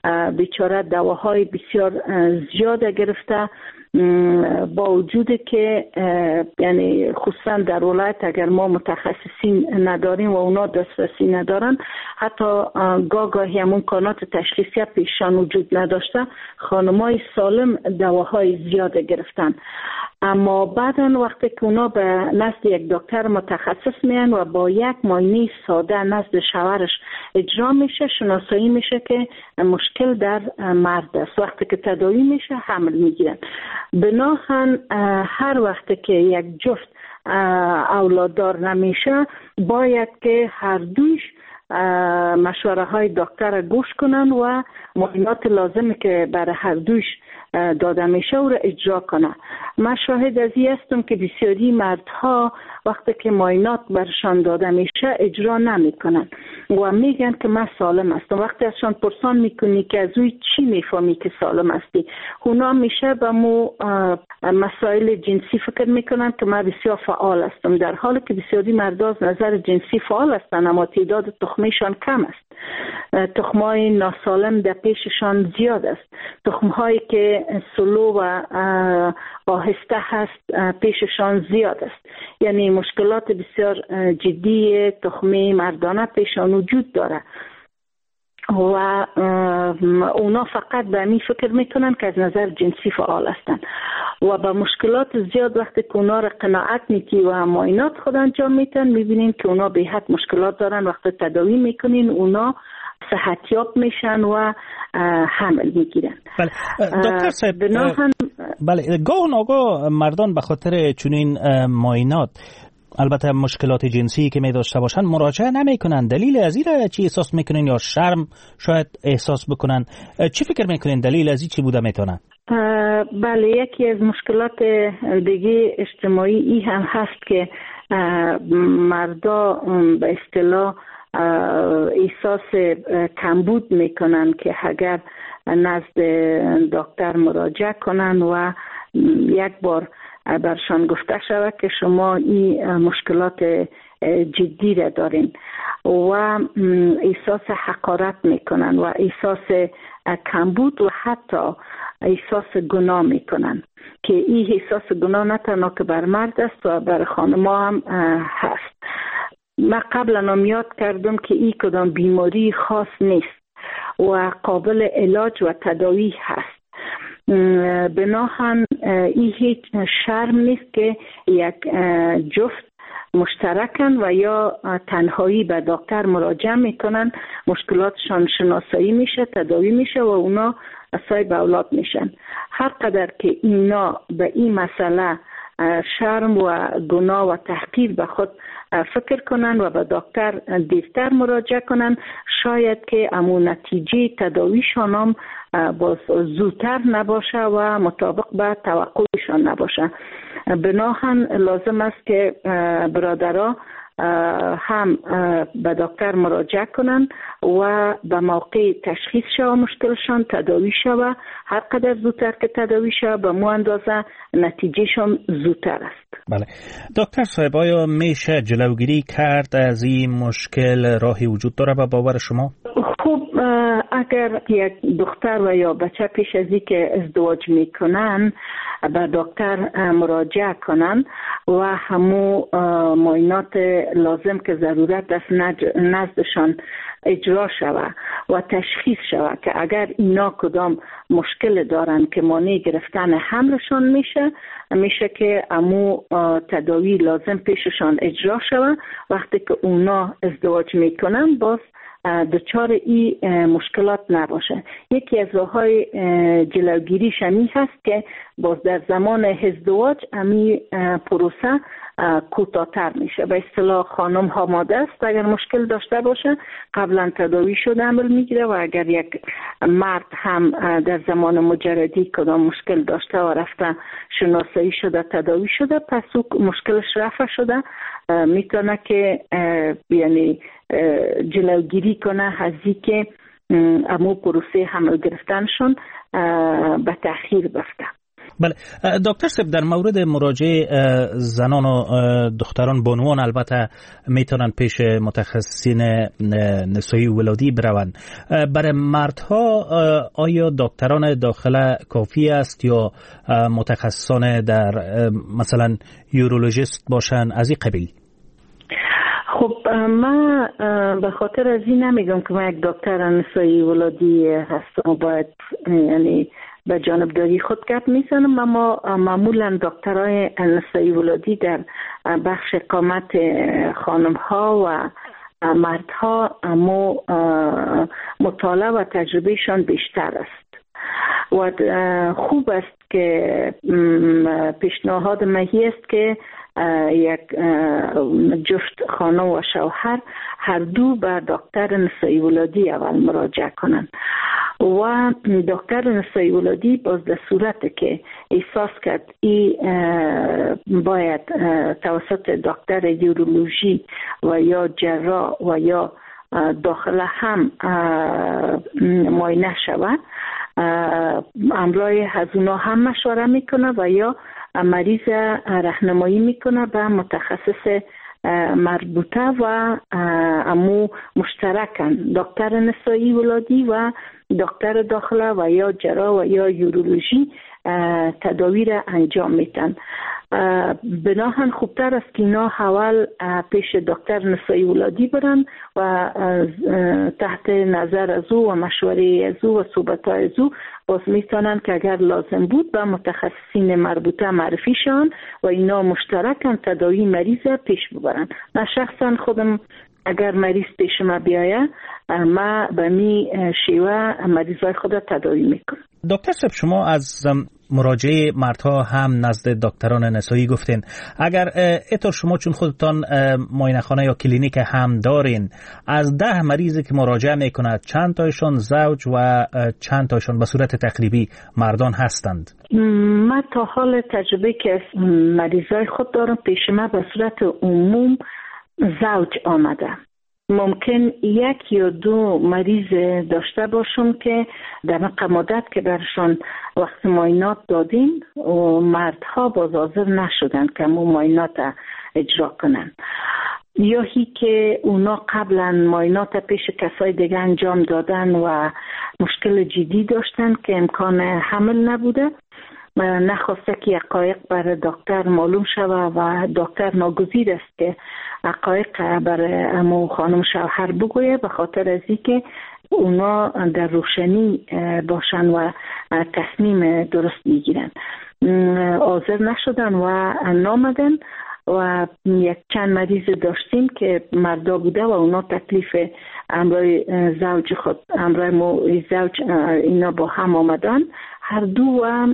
بیچاره دواهای بسیار زیاد گرفته، با وجود که یعنی خصوصا در ولایت اگر ما متخصصین نداریم و اونا دسترسی ندارن، حتی گاهی همون امکانات تشخیصی پیششان وجود نداشته، خانمای سالم دواهای زیاد گرفتن. اما بعداً وقتی که اونا به نزد یک دکتر متخصص میان و با یک معاینه ساده نزد شوهرش اجرا میشه، شناسایی میشه که مشکل در مرد است. وقتی که تداوی میشه حمل میگیرن. بناهن هر وقت که یک جفت اولاددار نمیشه، باید که هر دوش مشوره های دکتر گوش کنن و معاینات لازمی که برای هر دوش داده میشه او را اجرا کنه. من شاهد از این هستم که بسیاری مردها وقتی که معاینات برشان داده میشه اجرا نمیکنن و میگن که من سالم هستم. وقتی ازشان پرسان میکنی که از اوی چی میفهمی که سالم هستی، اونا میشه به مو مسائل جنسی فکر میکنن که من بسیار فعال هستم، در حالی که بسیاری مردها از نظر جنسی فعال هستن اما تعداد تخمشان کم است. تخمای ناسالم در پیششان زیاد است. تخمهایی که سلو و آهسته هست پیششان زیاد است. یعنی مشکلات بسیار جدی تخمی مردانه پیشان وجود داره و اونا فقط به همین فکر میکنن که از نظر جنسی فعال هستن و با مشکلات زیاد وقتی که اونا را قناعت میکی و معاینات خود انجام میتن، میبینین که اونا به حد مشکلات دارن. وقتی تداوی میکنین اونا صحتیاب میشن و حمل میگیرن. بله دکتر صاحب، بله گاه ناگاه مردان به خاطر چنین معاینات، البته مشکلات جنسی که می داشته باشن، مراجعه نمی کنن. دلیل از این چی احساس میکنین یا شرم شاید احساس بکنن؟ چی فکر میکنین دلیل از این چی بوده میتونه؟ بله، یکی از مشکلات دیگه اجتماعی ای هم هست که مردا به اصطلاح احساس کمبود میکنن که اگر نزد دکتر مراجعه کنن و یک بار برشان گفته شود که شما این مشکلات جدی را دارین و احساس حقارت میکنن و احساس کمبود و حتی احساس گناه میکنن که این احساس گناه نه تنها که بر مرد است و بر خانم‌ها هم هست. من قبلا هم یاد کردم که این کدام بیماری خاص نیست و قابل علاج و تداوی هست. بناهن این هیچ شرم نیست که یک جفت مشترکن و یا تنهایی به دکتر مراجعه میکنن، مشکلاتشان شناسایی میشه، تداوی میشه و اونا صاحب اولاد میشن. هر قدر که اینا به این مسئله شرم و گناه و تحقیر به خود فکر کنن و به دکتر دیرتر مراجعه کنن، شاید که امون نتیجه تداویشان هم باز زودتر نباشه و مطابق به توقعشان نباشه. بناهن لازم است که برادرها هم به دکتر مراجعه کنن و به موقع تشخیص شوه مشکلشان، تداوی شوه. هر قدر زودتر که تداوی شوه به مو اندازه نتیجهشان زودتر است. بله دکتر صاحب، آیا میشه جلوگیری کرد از این مشکل؟ راهی وجود داره به باور شما؟ خوب، اگر یک دختر و یا بچه پیش از این که ازدواج میکنن به دکتر مراجعه کنن و همو معاینات لازم که ضرورت است نزدشان اجرا شود و تشخیص شود که اگر اینا کدام مشکل دارن که مانع گرفتن حملشان میشه که امو تداوی لازم پیششان اجرا شود. وقتی که اونا ازدواج میکنن باز دچار این مشکلات نباشه. یکی از راه‌های جلوگیری شمی هست که باز در زمان ازدواج امی پروسه کوتاه‌تر میشه. به اصطلاح خانم ها ماده است، اگر مشکل داشته باشه قبلا تداوی شده عمل میگیره و اگر یک مرد هم در زمان مجردی کدام مشکل داشته و رفته شناسایی شده تداوی شده، پس او مشکلش رفع شده، میتونه که یعنی جلوگیری کنه از اینکه امو پروسه حمل گرفتنشون به تأخیر بفته. بله دکتر صاحب، در مورد مراجعه زنان و دختران بانوان البته میتونن پیش متخصصین نسایی ولادی بروند. برای مردها آیا دکتران داخله کافی است یا متخصصان در مثلا یورولوژیست باشن از این قبیل؟ خب من به خاطر از این نمیگم که من یک دکتر نسایی ولادی هستم و باید یعنی به جانبداری خود گپ میزنم، اما معمولا دکترای نسایی ولادی در بخش اقامت خانم ها و مردها اما مطالعه و تجربهشان بیشتر است و خوب است که پیشنهاد مهی است که یک جفت خانه و شوهر هر دو به دکتر نسایی ولادی اول مراجعه کنند و دکتر نسایی ولادی باز در صورت که احساس کرد ای باید توسط دکتر یورولوژی و یا جراح و یا داخله هم معاینه شود، همراه از اونا هم مشوره میکنه و یا مریض راهنمایی میکنه به متخصص مربوطه و امو مشترکن دکتر نسایی ولادی و دکتر داخله و یا جراح و یا یورولوژی تداوی را انجام میتن. بناهن خوبتر است که اینا اول پیش دکتر نسایی ولادی برن و تحت نظر از او و مشوره از او و صحبت از او باز میتونن که اگر لازم بود به متخصصین مربوطه معرفی شن و اینا مشترکن تداوی مریض پیش ببرن. من شخصا خودم اگر مریض پیش ما بیایه ما به می شیوه مریضای خود تداوی میکنم. دکتر صاحب، شما از مراجعه مردها هم نزد دکتران نسایی گفتین. اگر اینطور شما چون خودتان معاینه خانه یا کلینیک هم دارین، از 10 مریضی که مراجعه میکند چند تایشان زوج و چند تایشان به صورت تقریبی مردان هستند؟ من تا حال تجربه که از مریضای خود دارم پیش من به صورت عموم زوج آمده. ممکن 1 یا 2 مریض داشته باشم که در مدت که برشان وقت معاینات دادیم و مردها باز حاضر نشدن که معاینات اجرا کنن، یا هی که اونا قبلا معاینات پیش کسای دیگه انجام دادن و مشکل جدی داشتن که امکان حمل نبوده، نخواسته که حقایق برای دکتر معلوم شود و دکتر ناگزیر است که حقایق برای امو خانم شوهر بگویه، به خاطر از اینکه اونا در روشنی باشن و تصمیم درست بگیرن. حاضر نشدن و نامدن و یک چند مریض داشتیم که مردا بوده و اونا تکلیف امرای زوج خود امرای زوج اینا با هم آمدن. هر دو و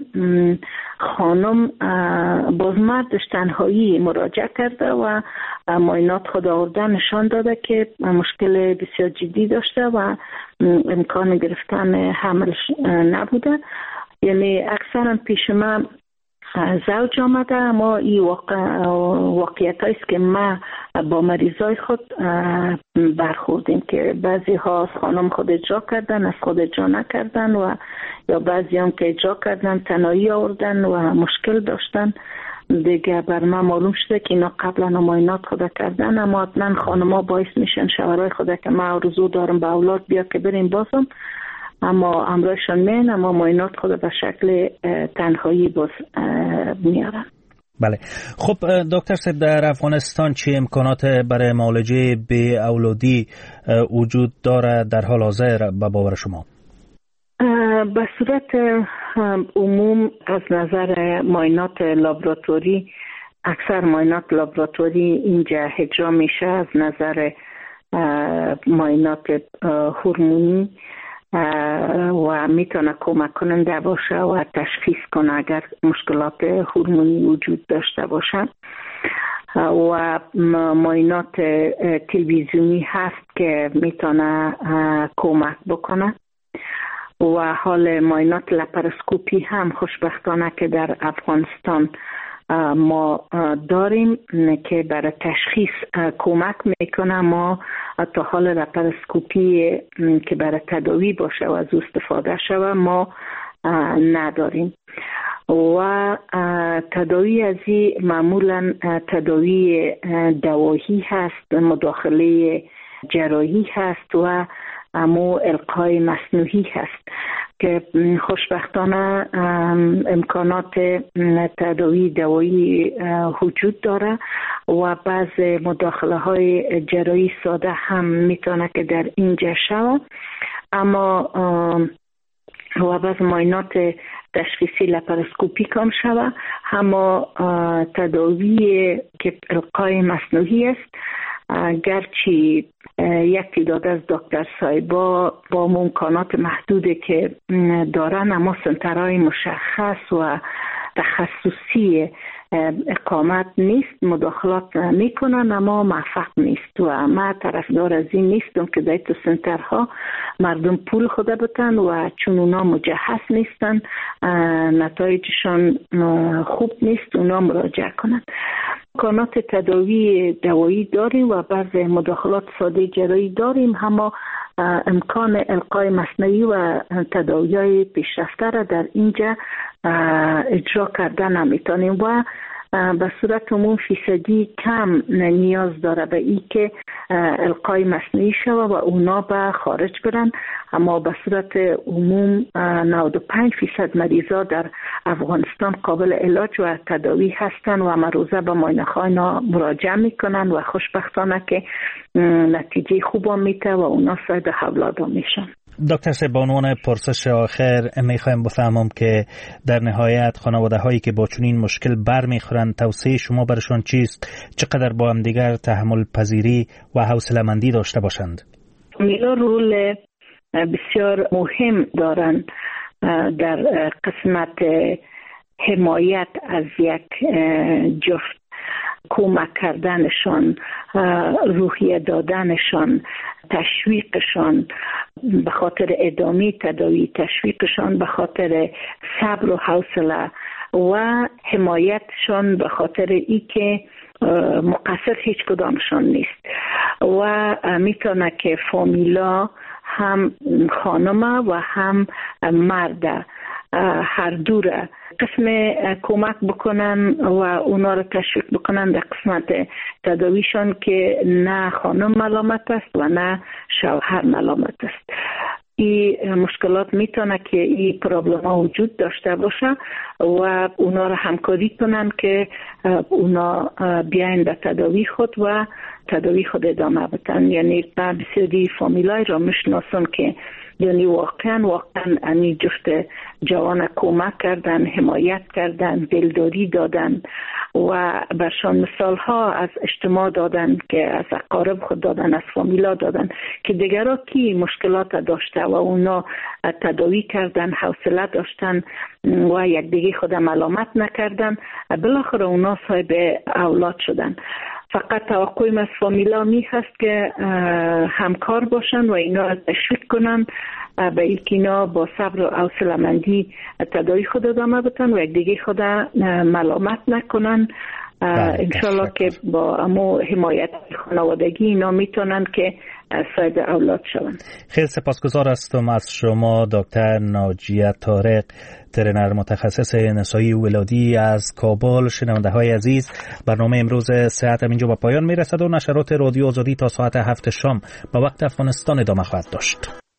خانم باز مردش تنهایی مراجعه کرده و معاینات خود آورده نشان داده که مشکل بسیار جدی داشته و امکان گرفتن حملش نبوده. یعنی اکثرا پیش من زوج آمده، اما این واقعیت هاییست که ما با مریضای خود برخوردیم که بعضی ها از خانم خود اجرا کردن، از خود اجرا نکردن و یا بعضی هم که اجرا کردن تنهایی آوردن و مشکل داشتن. دیگه بر من معلوم شده که اینا قبلا معاینات خود کردن، اما حتما خانم ها باعث میشن شوهرای خود که من آرزو دارم به اولاد بیا که بریم بازم، اما امرایشان مین اما معاینات خود به شکل تنهایی باز میارن. بله. خب دکتر صاحب، در افغانستان چه امکانات برای معالجه به اولادی وجود داره در حال حاضر به باور شما؟ به صورت عموم از نظر معاینات لابراتوری، اکثر معاینات لابراتوری اینجا اجرا میشه از نظر معاینات هورمونی و میتونه کمک کننده باشه و تشخیص کنه اگر مشکلات هورمونی وجود داشته باشه. و معاینات تلویزیونی هست که میتونه کمک بکنه و حال معاینات لپاراسکوپی هم خوشبختانه که در افغانستان ما داریم که برای تشخیص کمک میکنه. ما تا حال لپاراسکوپی که برای تداوی باشه و از استفاده شود ما نداریم و تداوی از این معمولا تداوی دوایی هست، مداخله جراحی هست و امو القای مصنوعی هست که خوشبختانه امکانات تداوی دوایی وجود داره و بعض مداخله های جراحی ساده هم میتونه که در اینجا شود، اما و بعض معاینات تشخیصی لپاراسکوپیک هم شود. اما تداوی که القای مصنوعی است گرچه یک تعداد از دکتر صاحبا با امکانات محدوده که دارن، اما سنترهای مشخص و تخصصی اقامت نیست، مداخلات میکنن اما موفق نیست و ما طرفدار از این نیستم که در تو سنترها مردم پول خود بتن و چون اونا مجهز نیستن نتایجشان خوب نیست اونا مراجعه کنن. امکانات تداوی دوایی داریم و بعض مداخلات ساده جراحی داریم، اما امکان القای مصنوعی و تداوی‌های پیشرفته را در اینجا اجرا کردن نمیتونیم و به صورت عموم فیصدی کم نیاز داره به این که القای مصنوعی شود و اونا به خارج برن، اما به صورت عموم 95% مریضا در افغانستان قابل علاج و تداوی هستند و مروزه به معاینه‌خانه مراجعه میکنن و خوشبختانه که نتیجه خوب هم میته و اونا صاحب اولاد هم میشن. دکتر صاحب، به عنوان پرسش آخر میخوایم بفهمم که در نهایت خانواده هایی که با چنین مشکل برمیخورند توصیه شما برشان چیست؟ چقدر با هم دیگر تحمل پذیری و حوصله‌مندی داشته باشند؟ میلا رول بسیار مهم دارند در قسمت حمایت از یک جفت، کمک کردنشان، روحیه دادنشان، تشویقشان به خاطر ادامه تداوی، تشویقشان به خاطر صبر و حوصله و حمایتشان به خاطر ای که مقصر هیچ کدامشان نیست و میتونه که فامیلا هم خانم و هم مرد هر دوره قسم کمک بکنن و اونا رو تشویق بکنن در قسمت تداویشان که نه خانم ملامت است و نه شوهر ملامت است. این مشکلات میتونه که این پرابلم ها وجود داشته باشه و اونا رو همکاری کنن که اونا بیاین به تداوی خود و تداوی خود ادامه بدن. یعنی بسیاری فامیلای را میشناسم که یعنی واقعا انی جفت جوان کمک کردن، حمایت کردن، دلداری دادن و برشان مثال ها از اجتماع دادن که از اقارب خود دادن، از فامیلا دادن که دیگرها کی مشکلات داشته و اونا تداوی کردن، حوصله داشتن و یک دیگه خود ملامت نکردن، بالاخره اونا صاحب اولاد شدن. فقط توقعیم از فامیلا می هست که همکار باشن و اینا را تشویق کنن به اینکه اینا با صبر و حوصله‌مندی تداوی خود ادامه بدن و یک دیگه خود ملامت نکنن. انشالله که با امو حمایت خانوادگی اینا میتونن که صاحب اولاد شون. خیلی سپاسگزار هستم از شما دکتر ناجیه طارق، ترینر متخصص نسایی ولادی از کابل. شنونده های عزیز، برنامه امروز صحت اینجا به پایان میرسد و نشرات رادیو آزادی تا ساعت 7 شام به وقت افغانستان ادامه خواهد داشت.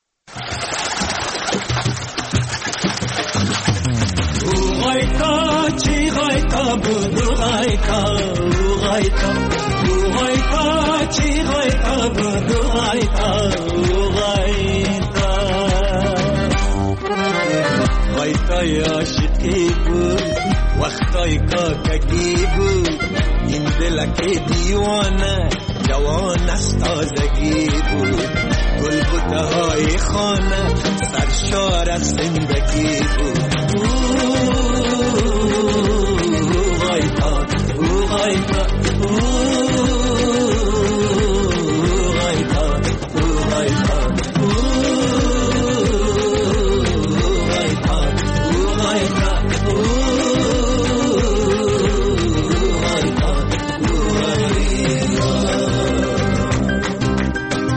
وقتای عاشقی بود، وقتای کاکگی بود، این دلک دیوانه جوان از تازگی بود، گل بوته‌های خانه سرشار از زندگی بود. غایتا غایتا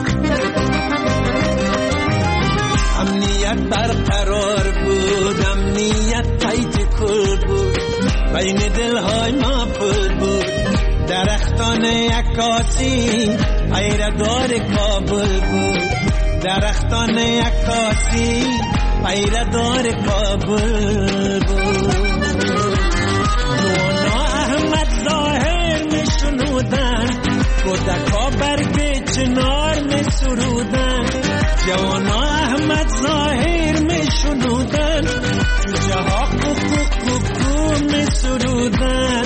برقرار بود، بین دلهای ما پول بود درختان عکاسی پیردار کابل بود درختان عکاسی پیردار کابل بود نونا احمد ظاهر می شنودن کودکا برگ چنار می سرودن جوانا احمد ظاهر می شنودن جوجه ها کوکو کوکو می سرودن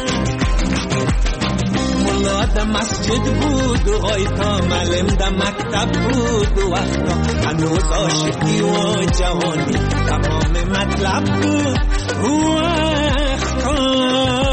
ملا در مسجد بود و آیتا معلم در مکتب بود و وقتا هنوز عاشقی و جوانی تمام مطلب بود و وقتا